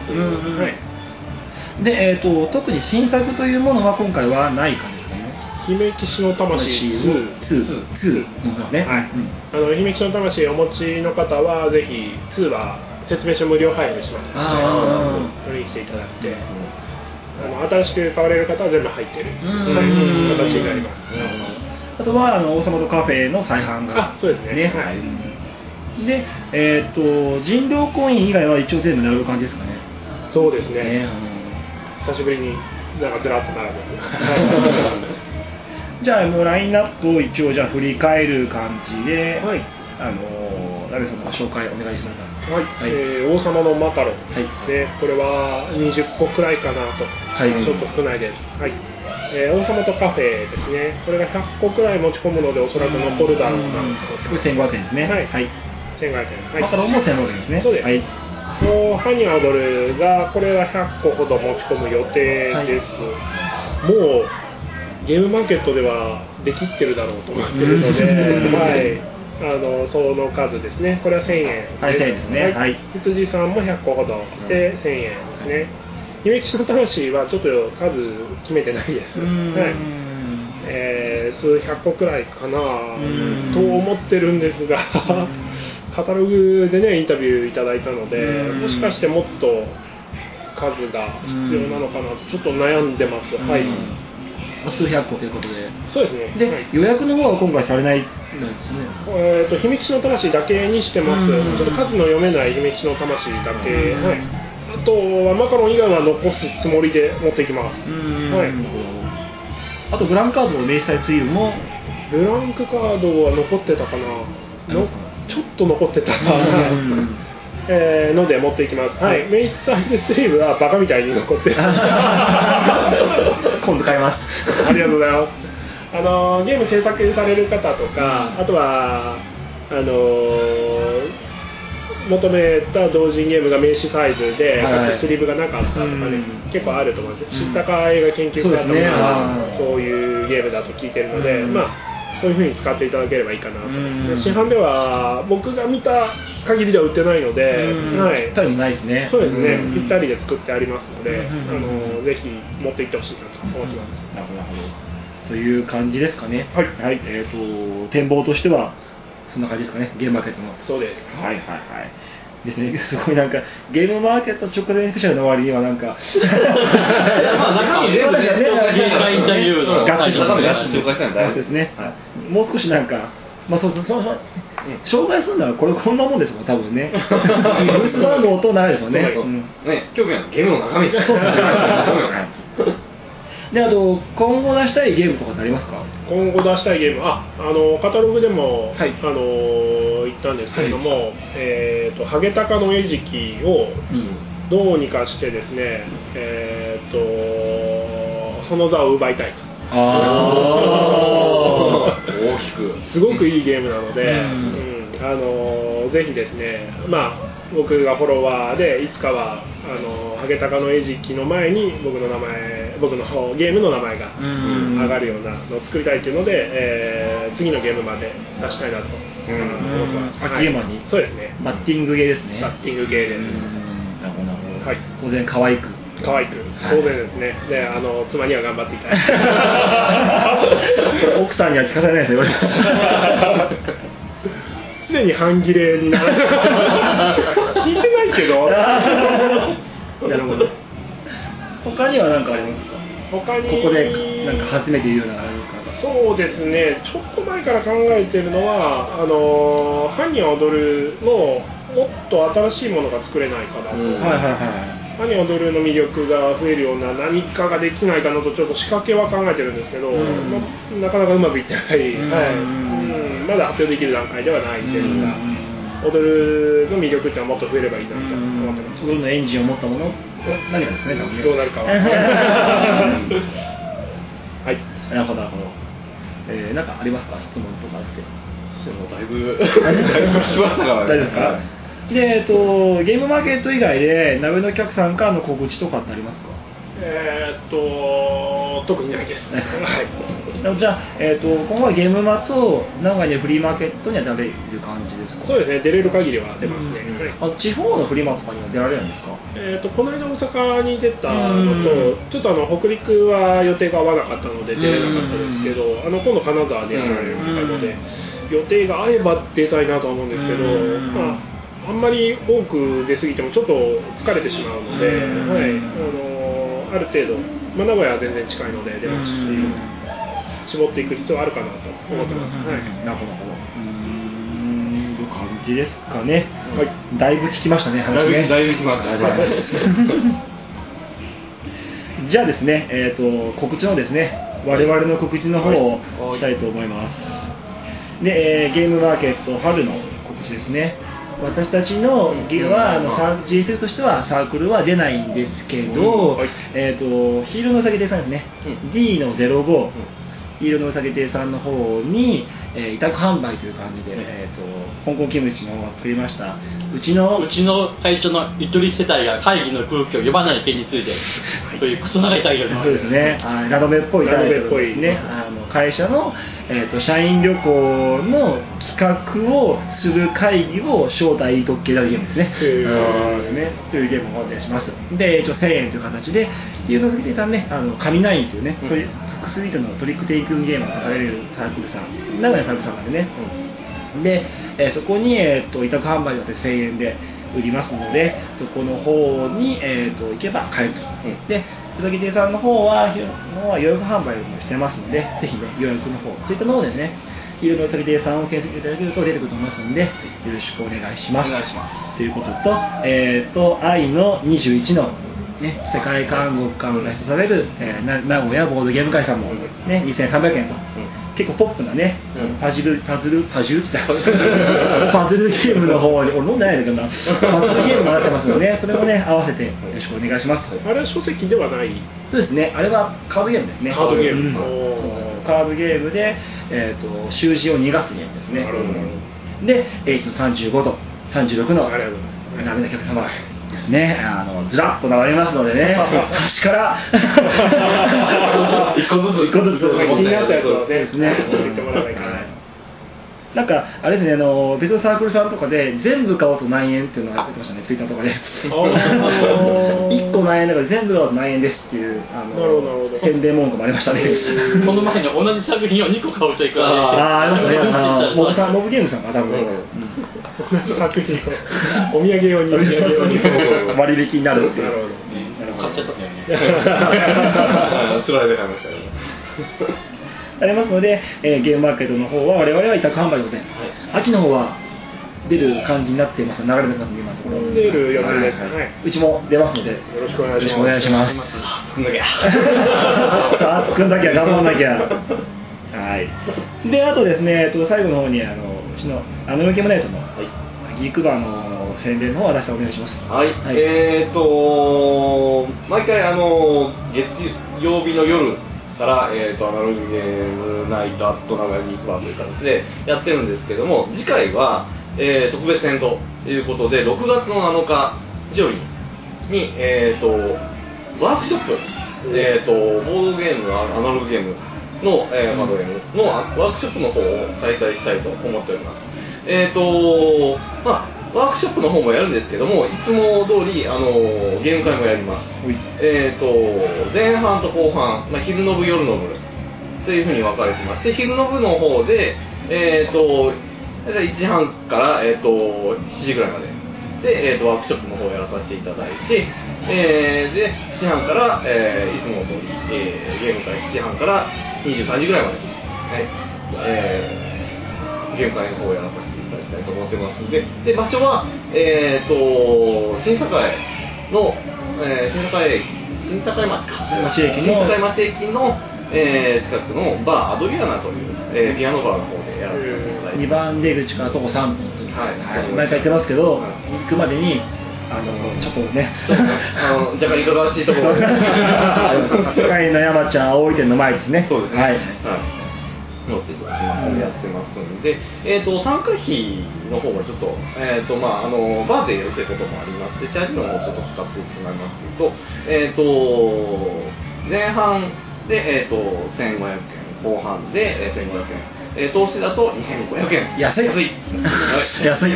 で、特に新作というものは今回はないかですかね。 姫騎士の魂2 ね。 姫騎士の魂をお持ちの方はぜひ2は説明書無料配布しますので取りに来ていただいて、新しく買われる方は全部入ってる形になります。 あとは王様とカフェの再販がそうですね。 で、人狼コイン以外は一応全部並ぶ感じですかね。 そうですね。久しぶりになんかずらっと並ぶ。 じゃあもうラインナップを一応じゃあ振り返る感じで、鍋さんの紹介お願いします。 王様のマカロンですね。これは20個くらいかなと、ちょっと少ないです。王様とカフェですね。これが100個くらい持ち込むのでおそらく残るだろうな。 1500円ですね。 1500円。 マカロンも1500円ですね。 そうです。ハニャードルがこれは100個ほど持ち込む予定です。もうゲームマーケットではできってるだろうと思ってるので、その数ですね。これは1000円。 1000円ですね。 羊さんも100個ほどで1000円ですね。姫騎士の魂はちょっと数決めてないです。数百個くらいかなと思ってるんですが、カタログでねインタビューいただいたので、もしかしてもっと数が必要なのかなとちょっと悩んでます。 数百個ということで。 そうですね。 で、予約の方は今回されないんですね。姫騎士の魂だけにしてます。ちょっと数の読めない姫騎士の魂だけ。あとはマカロン以外は残すつもりで持っていきます。 あとブランクカードの明細スイールもブランクカードは残ってたかな。ちょっと残ってたので持っていきます。メイサイズスリーブはバカみたいに残ってる。 今度買います。 ありがとうございます。ゲーム制作される方とか、あとは求めた同人ゲームが名刺サイズで、スリーブがなかったとかね、結構あると思うんです。知ったか映画研究家とかそういうゲームだと聞いてるので、そういう風に使っていただければいいかなと。市販では僕が見た限りでは売ってないので、 ぴったりないですね。 そうですね。ぴったりで作ってありますので、ぜひ持って行ってほしいなと思ってます。 なるほど。という感じですかね。展望としてはそんな感じですかね。ゲームマーケットの。 そうです。 ですね。すごいなんかゲームマーケット直前スペシャルの終わりにはなんか中身全部ね、インタビューのガッツ紹介したいの大事ですね。もう少しなんか紹介するのはこんなもんですもん多分ね。ブース番号とないですよね。 興味あるゲームの中身です。 で、あと今後出したいゲームとかってありますか？ 今後出したいゲーム、カタログでも、言ったんですけれども、ハゲタカの餌食をどうにかしてですね、その座を奪いたいと。 大きくすごくいいゲームなので、ぜひですね、僕がフォロワーでいつかはハゲタカの餌食の前に僕のゲームの名前が上がるようなのを作りたいというので、次のゲームまで出したいなと思ってます。 秋山に、 そうですね。 バッティングゲーですね。 バッティングゲーです。 なるほど。当然可愛く可愛く当然ですね、で妻には頑張っていただいて奥さんには聞かせないですよ常に半切れになる聞いてないけどなるほど。他には何かありますか？ 他にここでなんか初めて言うようなあれですか？ そうですね、ちょっと前から考えてるのはハニー踊るのもっと新しいものが作れないかなと、 はいはいはい。 ハニー踊るの魅力が増えるような何かができないかなとちょっと仕掛けは考えてるんですけど、なかなかうまくいってない、まだ発表できる段階ではないんですが、踊るの魅力ってのはもっと増えればいいなと思ってます。 踊るのエンジンを持ったものを何かですね、多分ね。 どうなるかははい、 なるほどなるほど。なんかありますか、質問とかって。 だいぶしましたからね。 大丈夫ですか？で、ゲームマーケット以外で鍋のお客さんからの告知とかってありますか？ 特にないです。はい。 じゃあ、今後はゲームマと名古屋のフリーマーケットには出られる感じですか？ そうですね、出れる限りは出ますね。 地方のフリマとかには出られるんですか？ この間大阪に出たのと、ちょっと北陸は予定が合わなかったので出れなかったですけど、今度金沢でやられるので、予定が合えば出たいなとは思うんですけど、あんまり多く出過ぎてもちょっと疲れてしまうので、ある程度、名古屋は全然近いので出ますし、絞っていく必要はあるかなと思ってます。 なるほど。いう感じですかね。はい。だいぶ聞きましたね、話ね。 だいぶ聞きましたね。 じゃあですね、告知のですね、我々の告知の方をしたいと思います。で、ゲームマーケット春の告知ですね。私たちのゲームはGSF としてはサークルは出ないんですけど、ヒールのうさぎ亭さんですね、D の05、ヒールのうさぎ亭さんの方に、委託販売という感じで、香港キムチの方が作りましたうちの会社のゆとり世帯が会議の空気を読まない件についてというクソ長いタイトルのそうですね、ラノベっぽいタイトルですね。会社の、社員旅行の企画をする会議を招待特権なるゲームですね。というゲームをお願いします。で、1000円という形で、ヒールのうさぎ亭さんね、神ナインというね、そういう複数人のトリックテイクンゲームを出されるサークルさん、名古屋サークルさんなんでね。で、そこに、委託販売を1000円で売りますので、そこの方に、行けば買えると。で、うさぎ亭さんの方は予約販売もしてますので、ぜひね、予約の方、そういったのでね、ヒールのうさぎ亭さんを検索いただけると出てくると思いますので、よろしくお願いします。ということと、愛の21のね、世界観国館を出しされる、名古屋ボードゲーム会さんも、ね、2300円と、結構ポップなね、パズルゲームの方に、俺飲んでないんだけどな、パズルゲームもなってますので、それもね、合わせてよろしくお願いします。 あれは書籍ではない？ そうですね、あれはカードゲームですね。 カードゲーム。 カードゲームで、習字を逃がすゲームですね。で、35度、36の鍋のお客様ですね、ずらっと並びますのでね、端から一個ずつ気になったやつをですね、言ってもらえばいいかな。 なんかあれですね、別のサークルさんとかで全部買おうと何円っていうのが出てましたね、ツイッターとかで。1個何円だから全部買おうと何円ですっていう宣伝文句もありましたね。 この前に同じ作品を2個買うといくらモブゲームさんが多分同じ作品をお土産用に割引になるっていう。 買っちゃったんだよね。 つられて買いましたよね。 ありますので、ゲームマーケットの方は我々は委託販売ので、秋の方は出る感じになっています。流れてますので今のところ。 出る予定です。 うちも出ますので、よろしくお願いします。 作んなきゃ。 さあ作んなきゃ頑張んなきゃ。はい。であとですね、最後の方にうちのゲームナイトのギークバーの宣伝の方を出してお願いします。 はい。毎回月曜日の夜からアナログゲームナイトアット名古屋ギークバーという形でやってるんですけども、次回は、特別編ということで6月の7日日曜日にワークショップ、ボードゲームアナログゲームの、ハードゲームのワークショップの方を開催したいと思っております。 ワークショップの方もやるんですけども、いつも通りゲーム会もやります。前半と後半、昼の部夜の部というふうに分かれてまして、昼の部の方で1時半から7時ぐらいまでで、ワークショップの方をやらさせていただいて、で7時半から、いつもの通り、ゲーム会7時半から23時ぐらいまで、ゲーム会の方をやらさせていただきたいと思ってますので、場所は、新栄の、新栄町駅の近くのバーアドリアナという、ピアノバーの方でやらせていただいて、 2番出口から徒歩3分という、毎回言ってますけど、行くまでにちょっとね、 若干いかがわしいところ深井の山ちゃん青い店の前ですね。 そうですね。乗っていただきますのでやってますんで、参加費の方はちょっと、バーで寄せることもありますで、チャージ料もちょっとかかってしまいますけど、前半で、1500円、後半で、1500円、投資だと2500円。 安い。安い。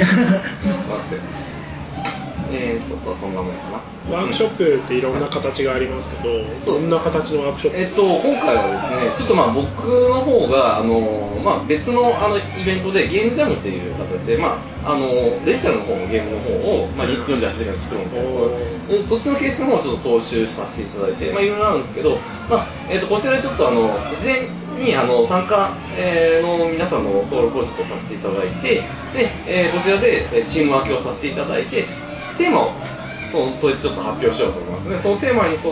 そんなもんかな。 ワークショップっていろんな形がありますけど、どんな形のワークショップ？ 今回はですね、ちょっと僕の方が別のイベントでゲームジャムっていう形で、デジタルの方のゲームの方を48時間作ろうみたいな、そっちのケースの方をちょっと踏襲させていただいて、いろいろあるんですけど、こちらでちょっと事前に参加の皆さんの登録をちょっとさせていただいて、で、こちらでチーム分けをさせていただいて、テーマを当日ちょっと発表しようと思いますね。そのテーマに沿って、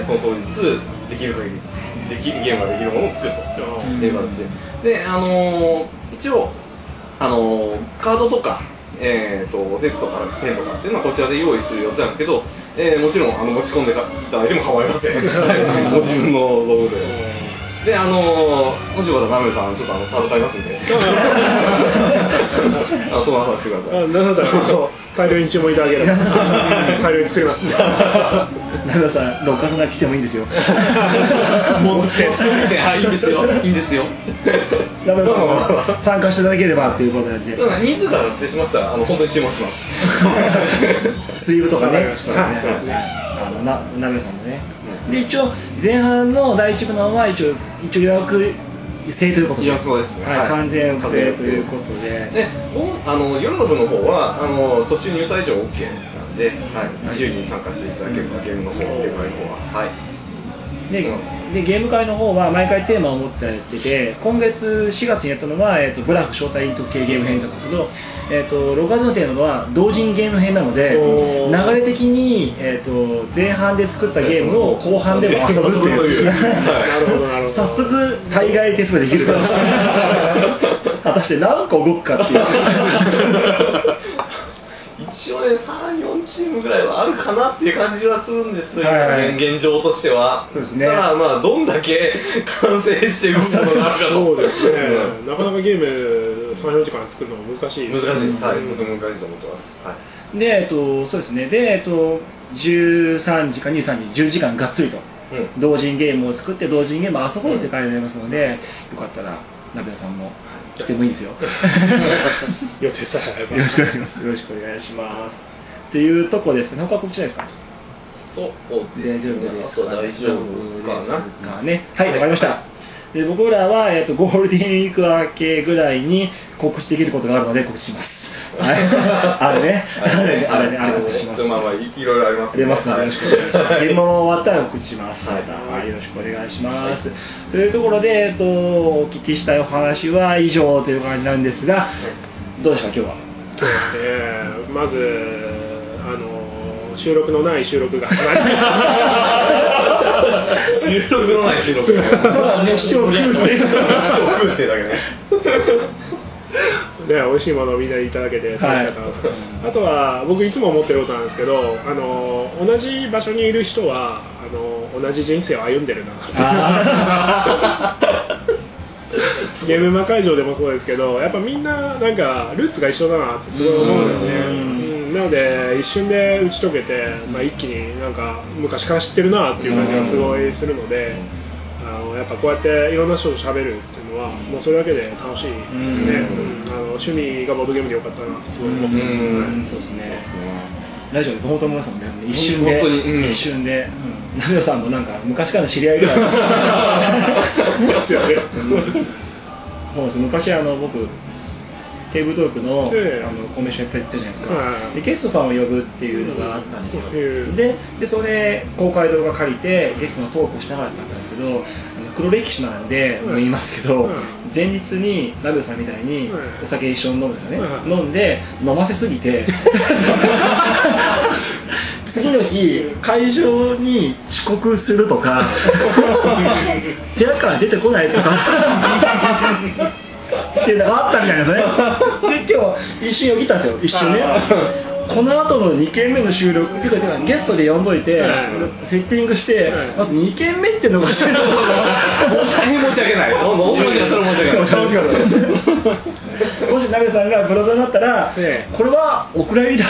その当日できる限りゲームができるものを作るという形で、一応カードとか、テープとかペンとかっていうのはこちらで用意する予定なんですけど、もちろん持ち込んでいただいても構いません。ご自分の道具で。で、もしよかったらナメさん、ちょっとカード買いますんで。その話してください。 なので、大量に注文いただければ、大量に作りますんで。 ナメさん、6月が来てもいいんですよ。 もう来て、いいんですよ。いいんですよ。 ナメさん、参加していただければっていうことで。 人数が発生しましたら、本当に注文します。 スリーブとかね。ナメさんもね。で、一応、前半の第1部の方は一応予約制ということで、 そうですね。 完全予約制ということで、 夜の部の方は途中入退場 OK なんで、自由に参加していただければ、ゲームの方、ゲーム会の方は。 でゲーム会の方は毎回テーマを持ってやってて、今月4月にやったのは、ブラフ招待イント系ゲーム編だったんですけど、6月のテーマは同人ゲーム編なので、流れ的に、前半で作ったゲームを後半でも遊ぶという早速対外テストできるから果たして何個動くかっていう一応ね、3、4チームぐらいはあるかなっていう感じはするんですけど、現状としては。 そうですね。 ただどんだけ完成して動くものがあるかと。 そうですね。なかなかゲーム3、4時間作るのが難しい。 難しいです。とても難しいと思ってます。 で、そうですね。で、13時か23時、10時間がっつりと、同人ゲームを作って同人ゲームを遊ぼうという感じになりますので、よかったら、鍋さんも来てもいいですよ。 予定さえよろしくお願いします。よろしくお願いします。っていうとこですね。他告知ないですか？ そうですね。あと大丈夫かな。 ね。はい、わかりました。で、僕らは、ゴールデンウィーク明けぐらいに告知できることがあるので告知します。あれね。あれ告知します。 いろいろあります。 出ますのでよろしくお願いします。現場終わったら告知します。はい、よろしくお願いします。というところで、お聞きしたいお話は以上という感じなんですが、どうですか、今日は。 まず、収録のない収録が収録のない収録飯を食うってだけね美味しいものをみんなでいただけて楽しかったです、あとは僕いつも思ってることなんですけど、同じ場所にいる人は同じ人生を歩んでるなゲームマ会場でもそうですけど、やっぱみんななんかルーツが一緒だなってすごい思うんだよね。なので一瞬で打ち解けて、一気になんか昔から知ってるなっていう感じがすごいするので、やっかこうやっていろんな人と喋るっていうのは、もうそれだけで楽しいね、趣味がボードゲームでよかったなってすごい思ってます。 そうですね。ラジオで本当思いますもんね。一瞬で、一瞬で。ナミオさんもなんか昔からの知り合いぐらい。そうです。昔僕テーブルトークのコンベンションやったじゃないですか。でゲストさんを呼ぶっていうのがあったんですよ。でそれ公開動画借りてゲストのトークをしながらだったんですけど、黒歴史なんで言いますけど、前日にナベさんみたいにお酒一緒に飲むんですよね。飲んで飲ませすぎて次の日会場に遅刻するとか部屋から出てこないとかっていうのがあったみたいなんですね。で今日一瞬よぎったんですよ。一瞬ね。この後の2件目の収録ゲストで呼んどいて、セッティングして、まず2件目っていうのが大変申し訳ない。もしナベさんがブログになったら、これはお蔵入りだ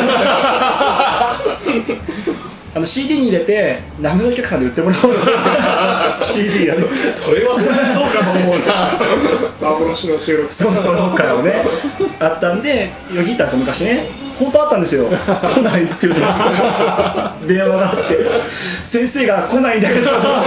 ってCD に入れてナメのお客さんで売ってもらおうCD がそれはどうかと思うな。 幻の収録そうからをねあったんでよぎったんですよ昔ね。本当あったんですよ。来ないっていうの電話があって先生が来ないんだけど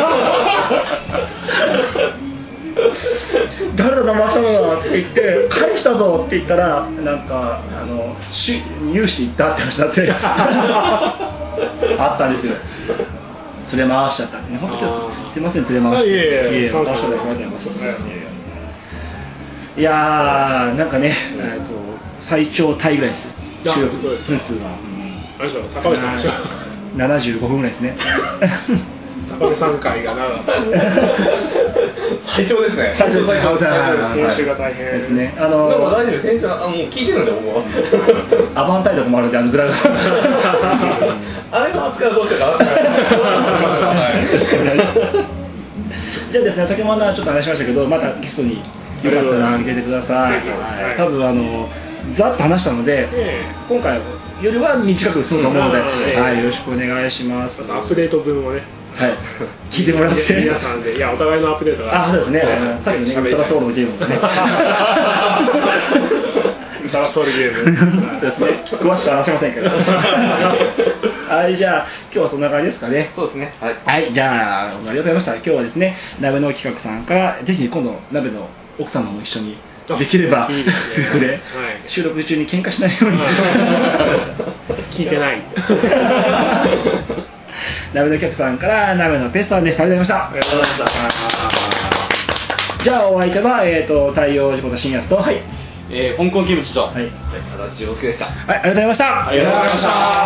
誰だ騙したのだって言って返したぞって言ったらなんか融資行ったって話になってあったんですよ。連れ回しちゃったんでね。本当すいません連れ回して。いやなんかね最長タイぐらいです。収録分数は。 坂部さんでしょ。 75分ぐらいですね。 坂部さん回が長かった。 最長ですね。 最長ですね。 編集が大変ですね。 でも大丈夫。編集はもう聞いてるんで僕は。 アバンタイとかもあるんでグラグラ。 あれの扱いはどうしようかな。 じゃあですね、先ほどちょっと話しましたけど、またゲストによかったら出てください。多分ざっと話したので、今回よりは短く済むと思うので、よろしくお願いします。 アップデート分をね。 はい、聞いてもらって皆さんで、お互いのアップデートがそうですね、さっきのね、ウルトラソウルのゲームもねウルトラソウルゲームですね、詳しくは話しませんけどはい、じゃあ今日はそんな感じですかね。 そうですね。 はい、じゃあありがとうございました。今日はですね、鍋の企画さんからぜひ今度鍋の奥様も一緒にできれば夫婦で収録中に喧嘩しないように聞いてない鍋のお客さんから鍋のペスさんです。ありがとうございました。じゃあお相手は太陽寺こと新安と、 香港キムチと、 足立陽介でした。 はい、ありがとうございました。 ありがとうございました。